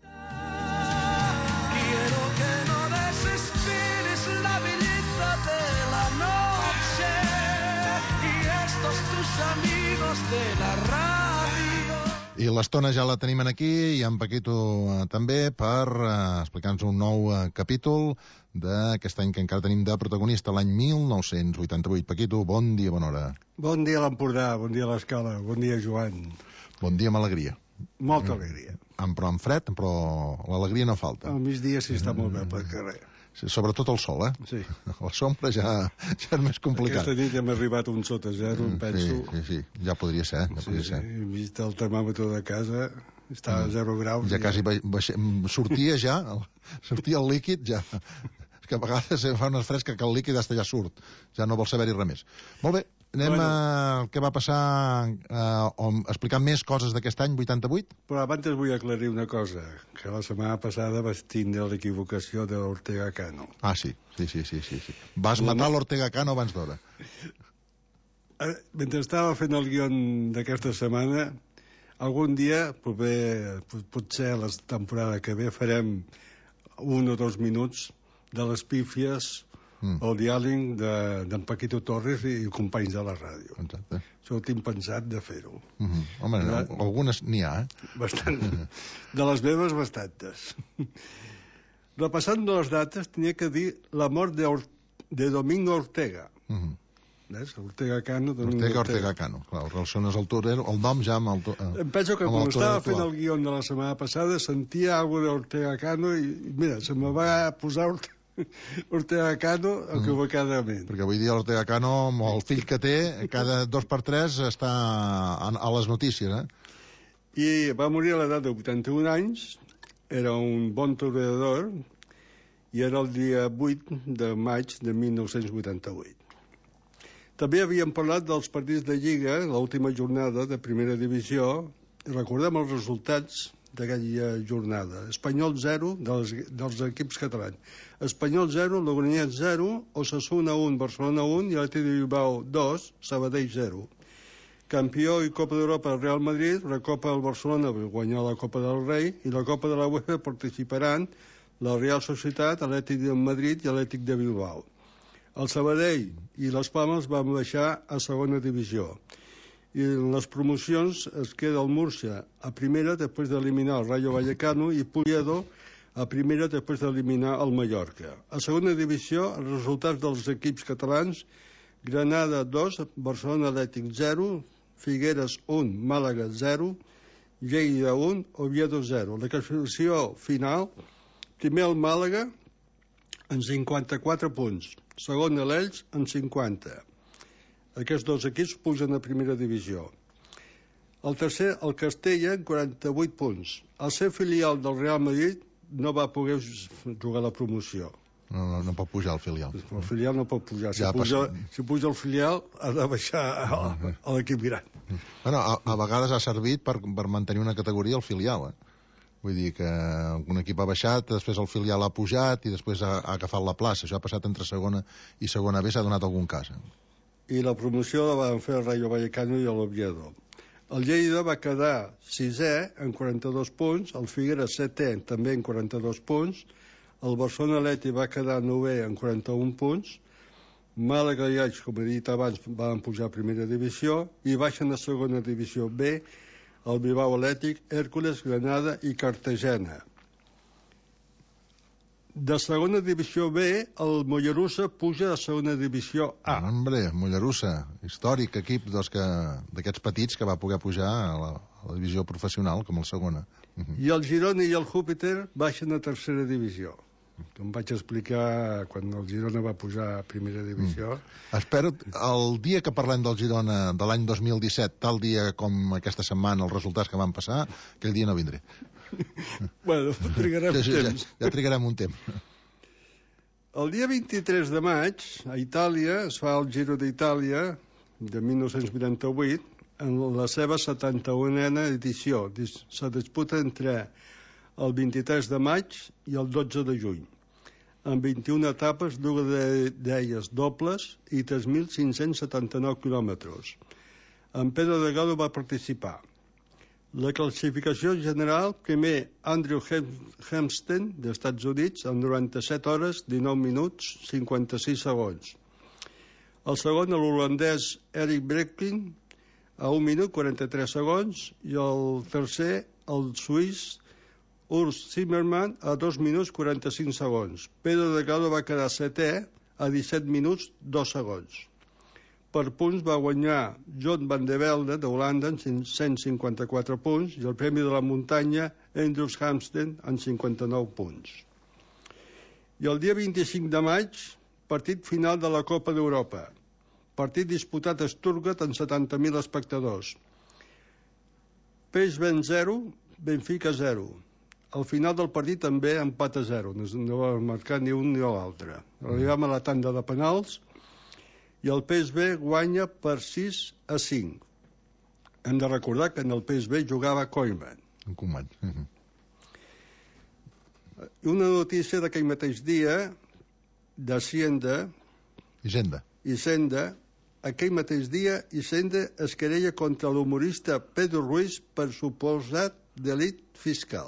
[SPEAKER 12] Quiero que no desesperes la belleza de
[SPEAKER 1] I l'estona ja la tenim aquí, i en Paquito també, per explicar-nos un nou capítol d'aquest any que encara tenim de protagonista, l'any 1988. Paquito, bon dia, bona hora.
[SPEAKER 19] Bon dia a l'Empordà, bon dia a l'Escala, bon dia, Joan.
[SPEAKER 1] Bon dia amb alegria.
[SPEAKER 19] Molta alegria.
[SPEAKER 1] Però amb fred, però l'alegria no falta.
[SPEAKER 19] Al migdia sí està molt bé pel carrer.
[SPEAKER 1] Sí, sobretot el sol,
[SPEAKER 19] Sí.
[SPEAKER 1] La sombra ja és més complicat.
[SPEAKER 19] Aquesta nit hem arribat un sota zero, penso.
[SPEAKER 1] Sí, ja podria ser.
[SPEAKER 19] Hem vist el termòmetre de casa, està a 0 graus.
[SPEAKER 1] Ja quasi sortia el líquid, ja. És que a vegades fa unes fresques que el líquid ja surt, ja no vol saber-hi res més. Molt bé, anem a què va passar, explicar més coses d'aquest any 88?
[SPEAKER 19] Però abans vull aclarir una cosa, que la setmana passada vas tindre l'equivocació de l'Ortega Cano.
[SPEAKER 1] Ah, sí. Vas matar l'Ortega Cano abans d'hora.
[SPEAKER 19] Mentre estava fent el guion d'aquesta setmana, algun dia, potser a la temporada que ve, farem 1 o 2 minuts de les pífies, el diàleg d'en Paquito Torres i companys de la ràdio.
[SPEAKER 1] Exacte.
[SPEAKER 19] Això ho tinc pensat de fer-ho.
[SPEAKER 1] Home, algunes n'hi ha,
[SPEAKER 19] Bastant. De les meves, bastantes. Repassant les dates, tenia que dir la mort de Domingo Ortega. Ves? Ortega Cano.
[SPEAKER 1] Ortega Cano. Clar, relaciones el torero, el nom ja amb el...
[SPEAKER 19] Em penso que quan estava fent el guion de la setmana passada sentia alguna d'Ortega Cano i mira, se me va posar Ortega Cano equivocadament.
[SPEAKER 1] Perquè avui dia l'Ortega Cano, amb el fill que té, cada 2x3 està a les notícies,
[SPEAKER 19] I va morir a l'edat de 81 anys, era un bon toreador, i era el dia 8 de maig de 1988. També havíem parlat dels partits de Lliga, l'última jornada de primera divisió, i recordem els resultats d'aquella jornada. Espanyol 0, dels equips catalans. Espanyol 0, Logroñés 0, Osasuna 1, Barcelona 1 i Atlètic de Bilbao 2, Sabadell 0. Campió i Copa d'Europa Real Madrid, Recopa del Barcelona guanyar la Copa del Rei i la Copa de la UEFA participaran la Real Societat, Atlètic de Madrid i Atlètic de Bilbao. El Sabadell i les Palmes van baixar a segona divisió. I en les promocions es queda el Múrcia a primera després d'eliminar el Rayo Vallecano i Pulido a primera després d'eliminar el Mallorca. A segona divisió, els resultats dels equips catalans: Granada 2, Barcelona Atlètic 0, Figueres 1, Màlaga 0, Lleida 1, Oviedo 0. La classificació final: primer el Màlaga amb 54 punts, segon l'Elx amb 50. Aquests dos equips pugen a primera divisió. El tercer, el Castella, amb 48 punts. El ser filial del Real Madrid no va poder jugar la promoció.
[SPEAKER 1] No pot pujar el filial.
[SPEAKER 19] El filial no pot pujar. Si puja el filial, ha de baixar a l'equip gran.
[SPEAKER 1] Bueno, a vegades ha servit per mantenir una categoria el filial, Vull dir que un equip ha baixat, després el filial ha pujat i després ha agafat la plaça. Això ha passat entre segona i segona B, s'ha donat algun cas.
[SPEAKER 19] I la promoció la van fer el Rayo Vallecano i l'Oviedo. El Lleida va quedar 6è amb 42 punts, el Figueres 7è també amb 42 punts, el Barcelona Atlètic va quedar 9è amb 41 punts, Màlaga i Elx, com he dit abans, van pujar a primera divisió i baixen a segona divisió B el Bilbao Atlètic, Hèrcules, Granada i Cartagena. De segona divisió B, el Mollerussa puja a segona divisió A.
[SPEAKER 1] Hombre, Mollerussa, històric equip d'aquests petits que va poder pujar a la divisió professional, com el segona.
[SPEAKER 19] I el Girona i el Júpiter baixen a tercera divisió. Em vaig explicar quan el Girona va pujar a primera divisió.
[SPEAKER 1] Espero, el dia que parlem del Girona de l'any 2017, tal dia com aquesta setmana, els resultats que van passar, aquell dia no vindré.
[SPEAKER 19] Bueno, trigarem temps.
[SPEAKER 1] Ja trigarem un temps.
[SPEAKER 19] El dia 23 de maig, a Itàlia, es fa el Giro d'Itàlia de 1988 en la seva 71a edició. Se disputa entre el 23 de maig i el 12 de juny, amb 21 etapes, dues d'elles dobles i 3.579 quilòmetres. En Pedro Delgado va participar. La classificació general, primer Andrew Hempstead, dels Estats Units, amb 97 hores, 19 minuts, 56 segons. El segon, l'holandès Eric Breking, a 1 minut 43 segons, i el tercer, el suís Urs Zimmermann, a 2 minuts 45 segons. Pedro Delgado va quedar setè a 17 minuts 2 segons. Per punts va guanyar John van de Velde d'Holanda amb 154 punts i el Premi de la Muntanya Andrews Hamsten amb 59 punts. I el dia 25 de maig, partit final de la Copa d'Europa. Partit disputat a Stuttgart amb 70.000 espectadors. PSV 0, Benfica 0. Al final del partit també empat a 0. No va marcar ni un ni l'altre. Arribem a la tanda de penals i el PSV guanya per 6-5. Hem de recordar que en el PSV jugava Koeman. Una notícia d'aquell mateix dia d'Hisenda, aquell mateix dia Hisenda es querella contra l'humorista Pedro Ruiz per suposat delit fiscal.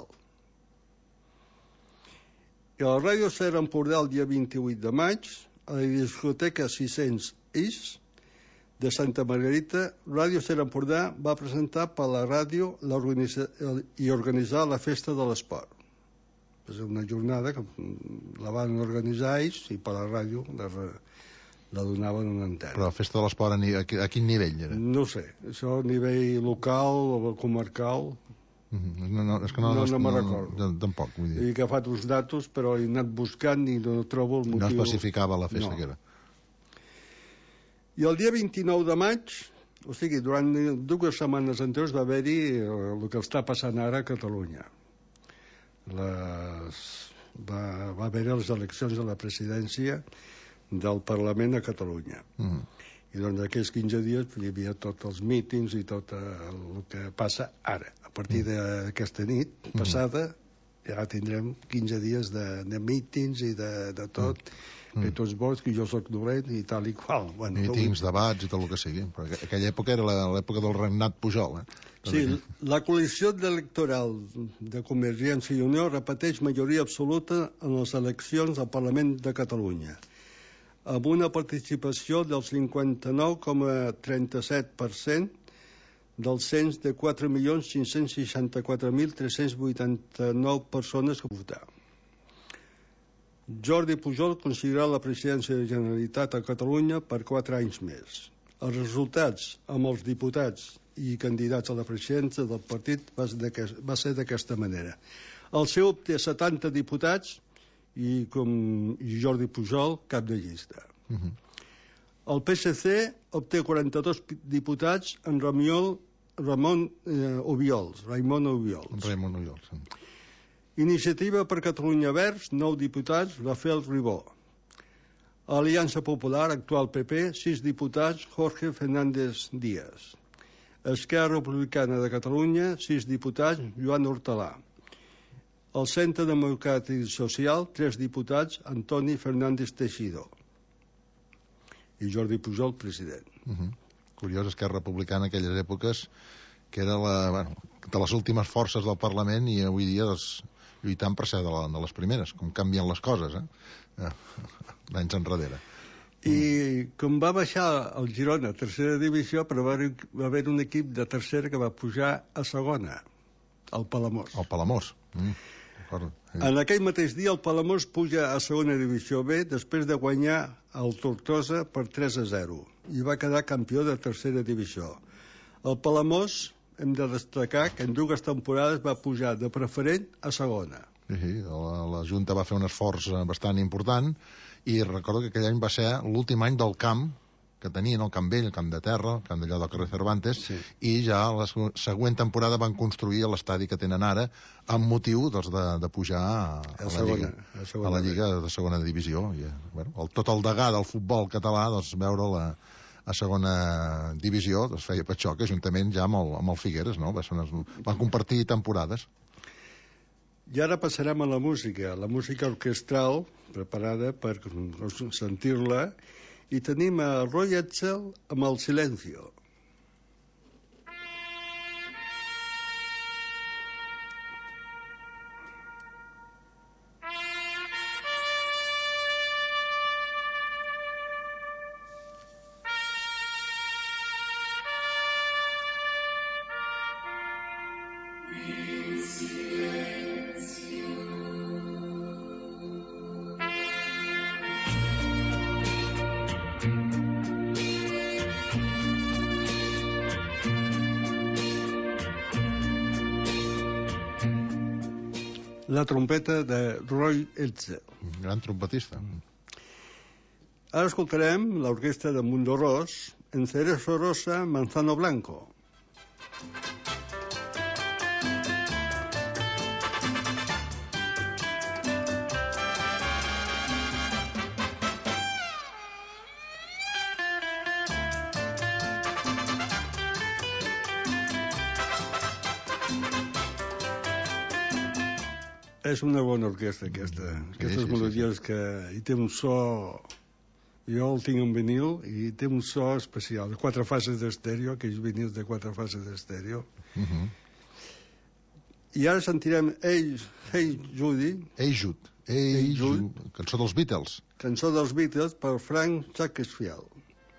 [SPEAKER 19] I a la Ràdio Ser Empordà el dia 28 de maig, a la discoteca 600 Is de Santa Margarita, Ràdio Ser Empordà va presentar per la ràdio i organitzar la Festa de l'Esport. És una jornada que la van organitzar ells i per la ràdio la donaven una antena.
[SPEAKER 1] Però la Festa de l'Esport a quin nivell era?
[SPEAKER 19] No sé, això a nivell local o comarcal.
[SPEAKER 1] És que no me'n recordo. Tampoc, vull dir.
[SPEAKER 19] He agafat uns datos, però he anat buscant i no trobo el motiu.
[SPEAKER 1] No especificava la festa que era.
[SPEAKER 19] I el dia 29 de maig, o sigui, durant 2 setmanes anteriors va haver-hi el que està passant ara a Catalunya. Va haver-hi les eleccions de la presidència del Parlament a Catalunya. I doncs aquells 15 dies hi havia tots els mítings i tot el que passa ara. A partir d'aquesta nit passada ja tindrem 15 dies de mítings i de tot, que tots vols, que jo soc dolent i tal i qual.
[SPEAKER 1] Mítings, debats i tot el que sigui. Però aquella època era l'època del regnat Pujol.
[SPEAKER 19] Sí, la coalició electoral de Convergència i Unió repeteix majoria absoluta en les eleccions al Parlament de Catalunya, amb una participació del 59,37% del cens de 4.564.389 persones que votaven. Jordi Pujol aconseguirà la presidència de la Generalitat a Catalunya per 4 anys més. Els resultats amb els diputats i candidats a la presidència del partit va ser d'aquesta manera. El seu obté 70 diputats i Jordi Pujol, cap de llista. El PSC obté 42 diputats en Raimon Obiols. Iniciativa per Catalunya Verds, 9 diputats, Rafael Ribó. Aliança Popular, actual PP, 6 diputats, Jorge Fernández Díaz. Esquerra Republicana de Catalunya, 6 diputats, Joan Hortalà. El Centre Democràtic Social, 3 diputats, Antoni Fernández Teixidó. I Jordi Pujol, president.
[SPEAKER 1] Curiós, Esquerra Republicana en aquelles èpoques, que era de les últimes forces del Parlament i avui dia lluitant per ser de les primeres, com canvien les coses, d'anys enrere.
[SPEAKER 19] I com va baixar el Girona a tercera divisió, però va haver un equip de tercera que va pujar a segona, el Palamós.
[SPEAKER 1] El Palamós.
[SPEAKER 19] En aquell mateix dia el Palamós puja a segona divisió B després de guanyar el Tortosa per 3-0 i va quedar campió de tercera divisió. El Palamós, hem de destacar que en 2 temporades va pujar de preferent a segona.
[SPEAKER 1] Sí, la Junta va fer un esforç bastant important i recordo que aquell any va ser l'últim any del camp que tenien, el Camp Vell, el Camp de Terra, el Camp d'allà del carrer Cervantes, i ja la següent temporada van construir l'estadi que tenen ara amb motiu de pujar a la Lliga de segona divisió. Tot el degà del futbol català, veure'l a segona divisió, feia per això que juntament ja amb el Figueres, no? Van compartir temporades.
[SPEAKER 19] I ara passarem a la música orquestral preparada per sentir-la, i tenim a Roy Edsel amb el Silencio. La trompeta de Roy Edsel.
[SPEAKER 1] Gran trompetista.
[SPEAKER 19] Ara escoltarem l'orquestra de Mundo Ros en Cerezo Rosa, Manzano Blanco. És una bona orquestra, aquesta. Aquestes melodies que hi té un so... Jo el tinc en vinil i té un so especial. 4 fases d'estèreo, aquells vinils de 4 fases d'estèreo. I ara sentirem Hey Jude.
[SPEAKER 1] Hey Jude. Cançó dels Beatles.
[SPEAKER 19] Cançó dels Beatles per Frank Zuckerfield.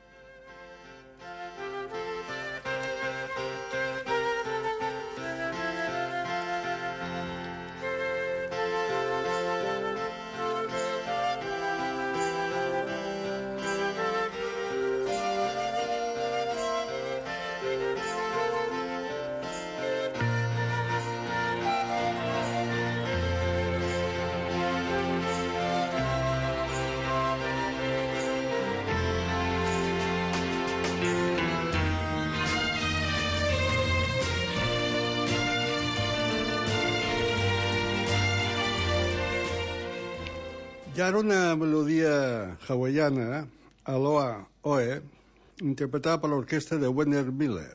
[SPEAKER 19] Hi ha una melodia hawaiana, Aloha Oe, interpretada per l'orquestra de Werner Miller.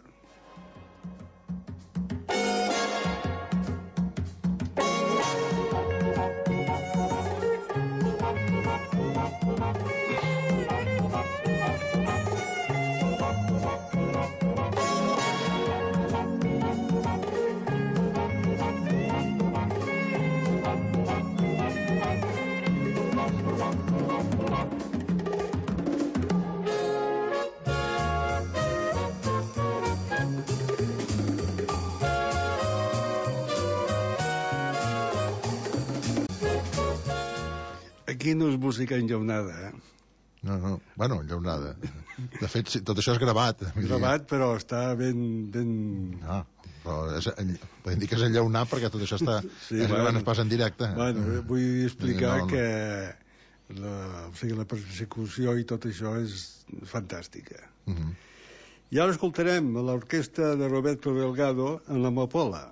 [SPEAKER 19] Aquí no és música enllaunada,
[SPEAKER 1] No. Bueno, enllaunada. De fet, tot això és gravat.
[SPEAKER 19] Gravat, però està ben...
[SPEAKER 1] Però podem dir que és enllaunar perquè tot això està... Quan es passa en directe.
[SPEAKER 19] Bueno, vull explicar que la persecució i tot això és fantàstica. I ara escoltarem l'orquestra de Roberto Delgado en l'Amapola.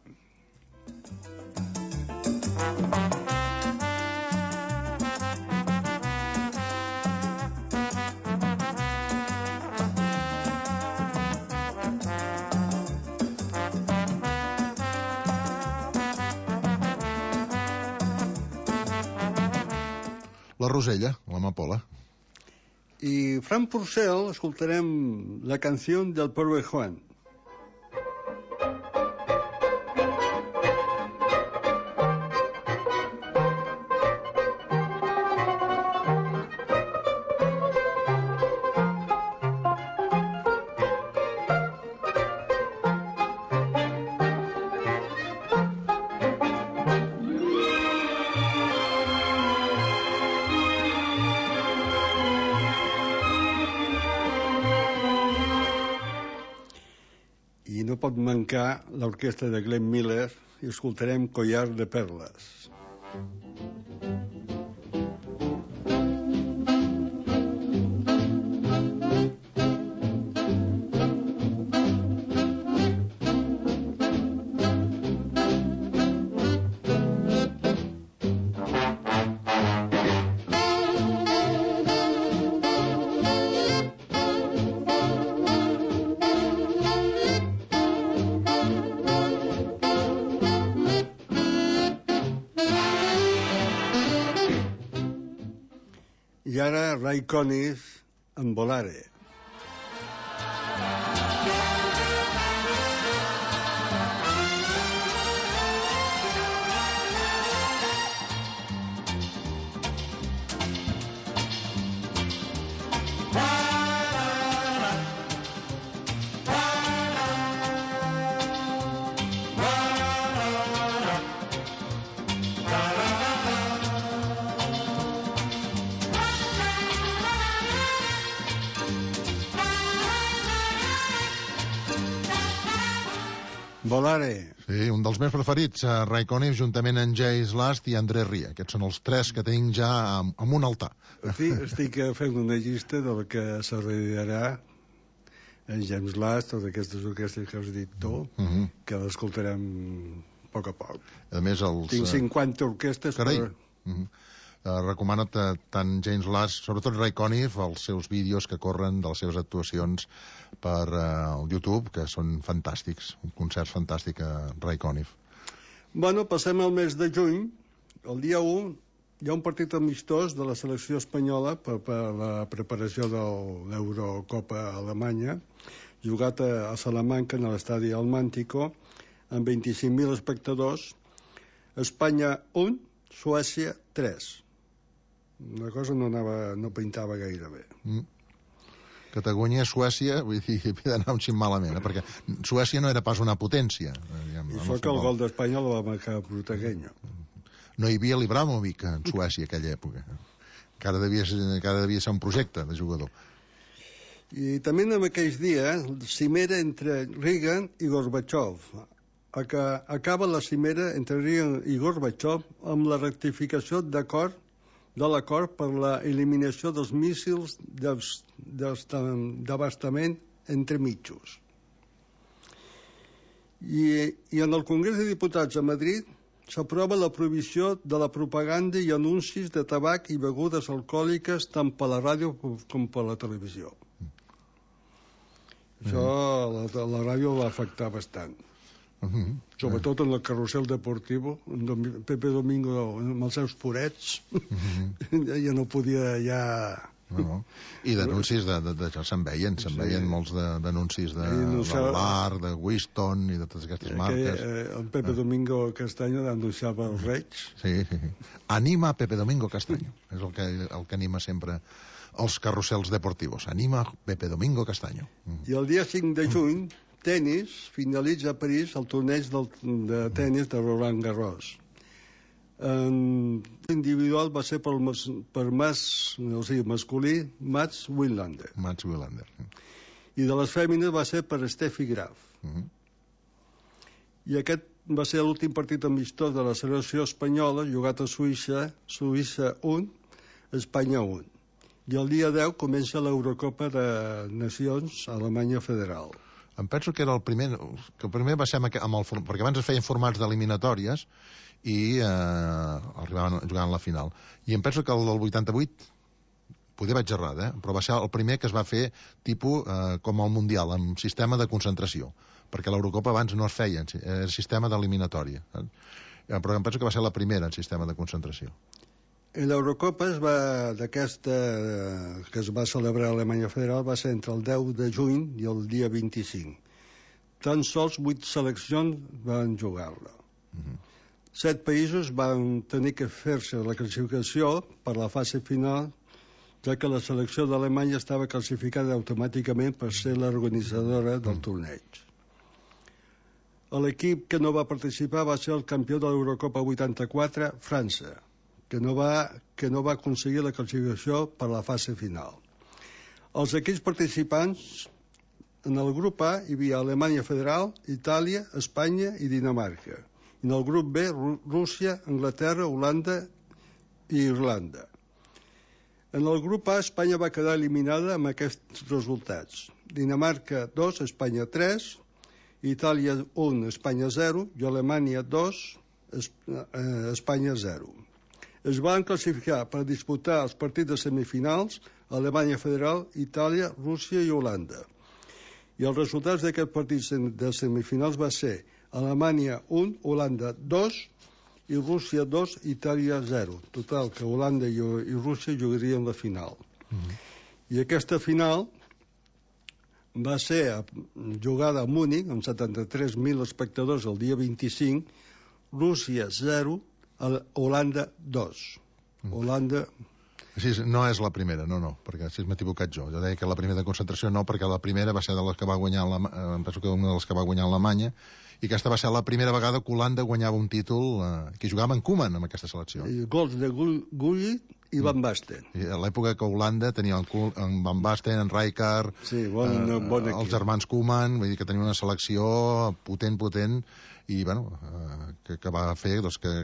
[SPEAKER 1] La Rosella, l'Amapola.
[SPEAKER 19] I Fran Purcell escoltarem la canció del Pobre Juan. I no pot mancar l'orquestra de Glenn Miller i escoltarem Collar de Perles. I ara Ray Conniff en Volare. Volare.
[SPEAKER 1] Sí, un dels meus preferits, Raikkonen, juntament amb James Last i André Ria. Aquests són els 3 que tinc ja amb un altar.
[SPEAKER 19] Estic fent una llista del que s'arredirà en James Last, o d'aquestes orquestres que has dit tu, que l'escoltarem a poc a poc.
[SPEAKER 1] A més,
[SPEAKER 19] tinc 50 orquestres.
[SPEAKER 1] Carai. Recomano tant James Last, sobretot Raikkonen, els seus vídeos que corren de les seves actuacions per el YouTube, que són fantàstics, un concert fantàstic a Raikkonen.
[SPEAKER 19] Bueno, passem al mes de juny. El dia 1 hi ha un partit amistós de la selecció espanyola per la preparació de l'Eurocopa Alemanya, jugat a Salamanca, en l'estadi Almántico, amb 25.000 espectadors. Espanya 1, Suècia 3. La cosa no pintava gaire bé.
[SPEAKER 1] Catalunya-Suècia, vull dir, havia d'anar un xic malament, perquè Suècia no era pas una potència.
[SPEAKER 19] I això que el gol d'Espanya el va marcar Protagueño.
[SPEAKER 1] No hi havia l'Ibrahimovic en Suècia aquella època. Encara devia ser un projecte de jugador.
[SPEAKER 19] I també en aquells dies, cimera entre Reagan i Gorbachev. Acaba la cimera entre Reagan i Gorbachev amb la rectificació de l'acord per la eliminació dels míssils d'abastament entre mitjos. I en el Congrés de Diputats a Madrid s'aprova la prohibició de la propaganda i anuncis de tabac i begudes alcohòliques tant per la ràdio com per la televisió. Això la ràdio va afectar bastant. Sobretot en el carrusel deportiu, Pepe Domingo amb els seus forets ja no podia
[SPEAKER 1] I d'anuncis d'això se'n veien molts d'anuncis de Lar, de Winston i de totes aquestes marques.
[SPEAKER 19] El Pepe Domingo Castaño anunciava els Reig.
[SPEAKER 1] Sí. Anima Pepe Domingo Castaño, és el que anima sempre els carrusels deportius. Anima Pepe Domingo Castaño.
[SPEAKER 19] I el dia 5 de juny tenis, finalitza a París el torneig de tenis de Roland Garros. Individual va ser per masculí Mats Wilander. I de les fèmines va ser per Steffi Graf. I aquest va ser l'últim partit amistós de la selecció espanyola, jugat a Suïssa 1, Espanya 1. I el dia 10 comença l'Eurocopa de Nacions a Alemanya Federal.
[SPEAKER 1] Em penso que era el primer va ser perquè abans es feien formats d'eliminatòries i arribaven jugant la final. I em penso que el del 88, poder vaig errat, però va ser el primer que es va fer tipus com el Mundial, amb sistema de concentració, perquè l'Eurocopa abans no es feia, era sistema d'eliminatòria. Però em penso que va ser la primera en sistema de concentració.
[SPEAKER 19] L'Eurocopa d'aquesta que es va celebrar a Alemanya Federal va ser entre el 10 de juny i el dia 25. Tan sols 8 seleccions van jugar-la. 7 països van tenir que fer-se la classificació per la fase final, ja que la selecció d'Alemanya estava classificada automàticament per ser l'organitzadora del torneig. L'equip que no va participar va ser el campió de l'Eurocopa 84, França, que no va aconseguir la classificació per la fase final. Els equips participants en el grup A hi havia Alemanya Federal, Itàlia, Espanya i Dinamarca. En el grup B, Rússia, Anglaterra, Holanda i Irlanda. En el grup A, Espanya va quedar eliminada amb aquests resultats. Dinamarca 2, Espanya 3, Itàlia 1, Espanya 0 i Alemanya 2, Espanya 0. Es van classificar per disputar els partits de semifinals Alemanya Federal, Itàlia, Rússia i Holanda. I els resultats d'aquests partits de semifinals va ser Alemanya 1, Holanda 2 i Rússia 2, Itàlia 0. Total, que Holanda i Rússia jugarien la final. I aquesta final va ser jugada a Múnich amb 73.000 espectadors el dia 25, Rússia 0, Holanda 2. Holanda...
[SPEAKER 1] Sí, no és la primera, no, perquè si m'he equivocat jo. Jo deia que la primera de concentració no, perquè la primera va ser de les que va guanyar, penso que una de les que va guanyar Alemanya, i aquesta va ser la primera vegada que Holanda guanyava un títol, que jugava en Koeman amb aquesta selecció.
[SPEAKER 19] Gols de Gullit i Van Basten.
[SPEAKER 1] I a l'època que Holanda tenia en Van Basten, en Rijkaard,
[SPEAKER 19] sí, bon
[SPEAKER 1] els germans Koeman, vull dir que tenia una selecció potent, i bueno, que va fer doncs, que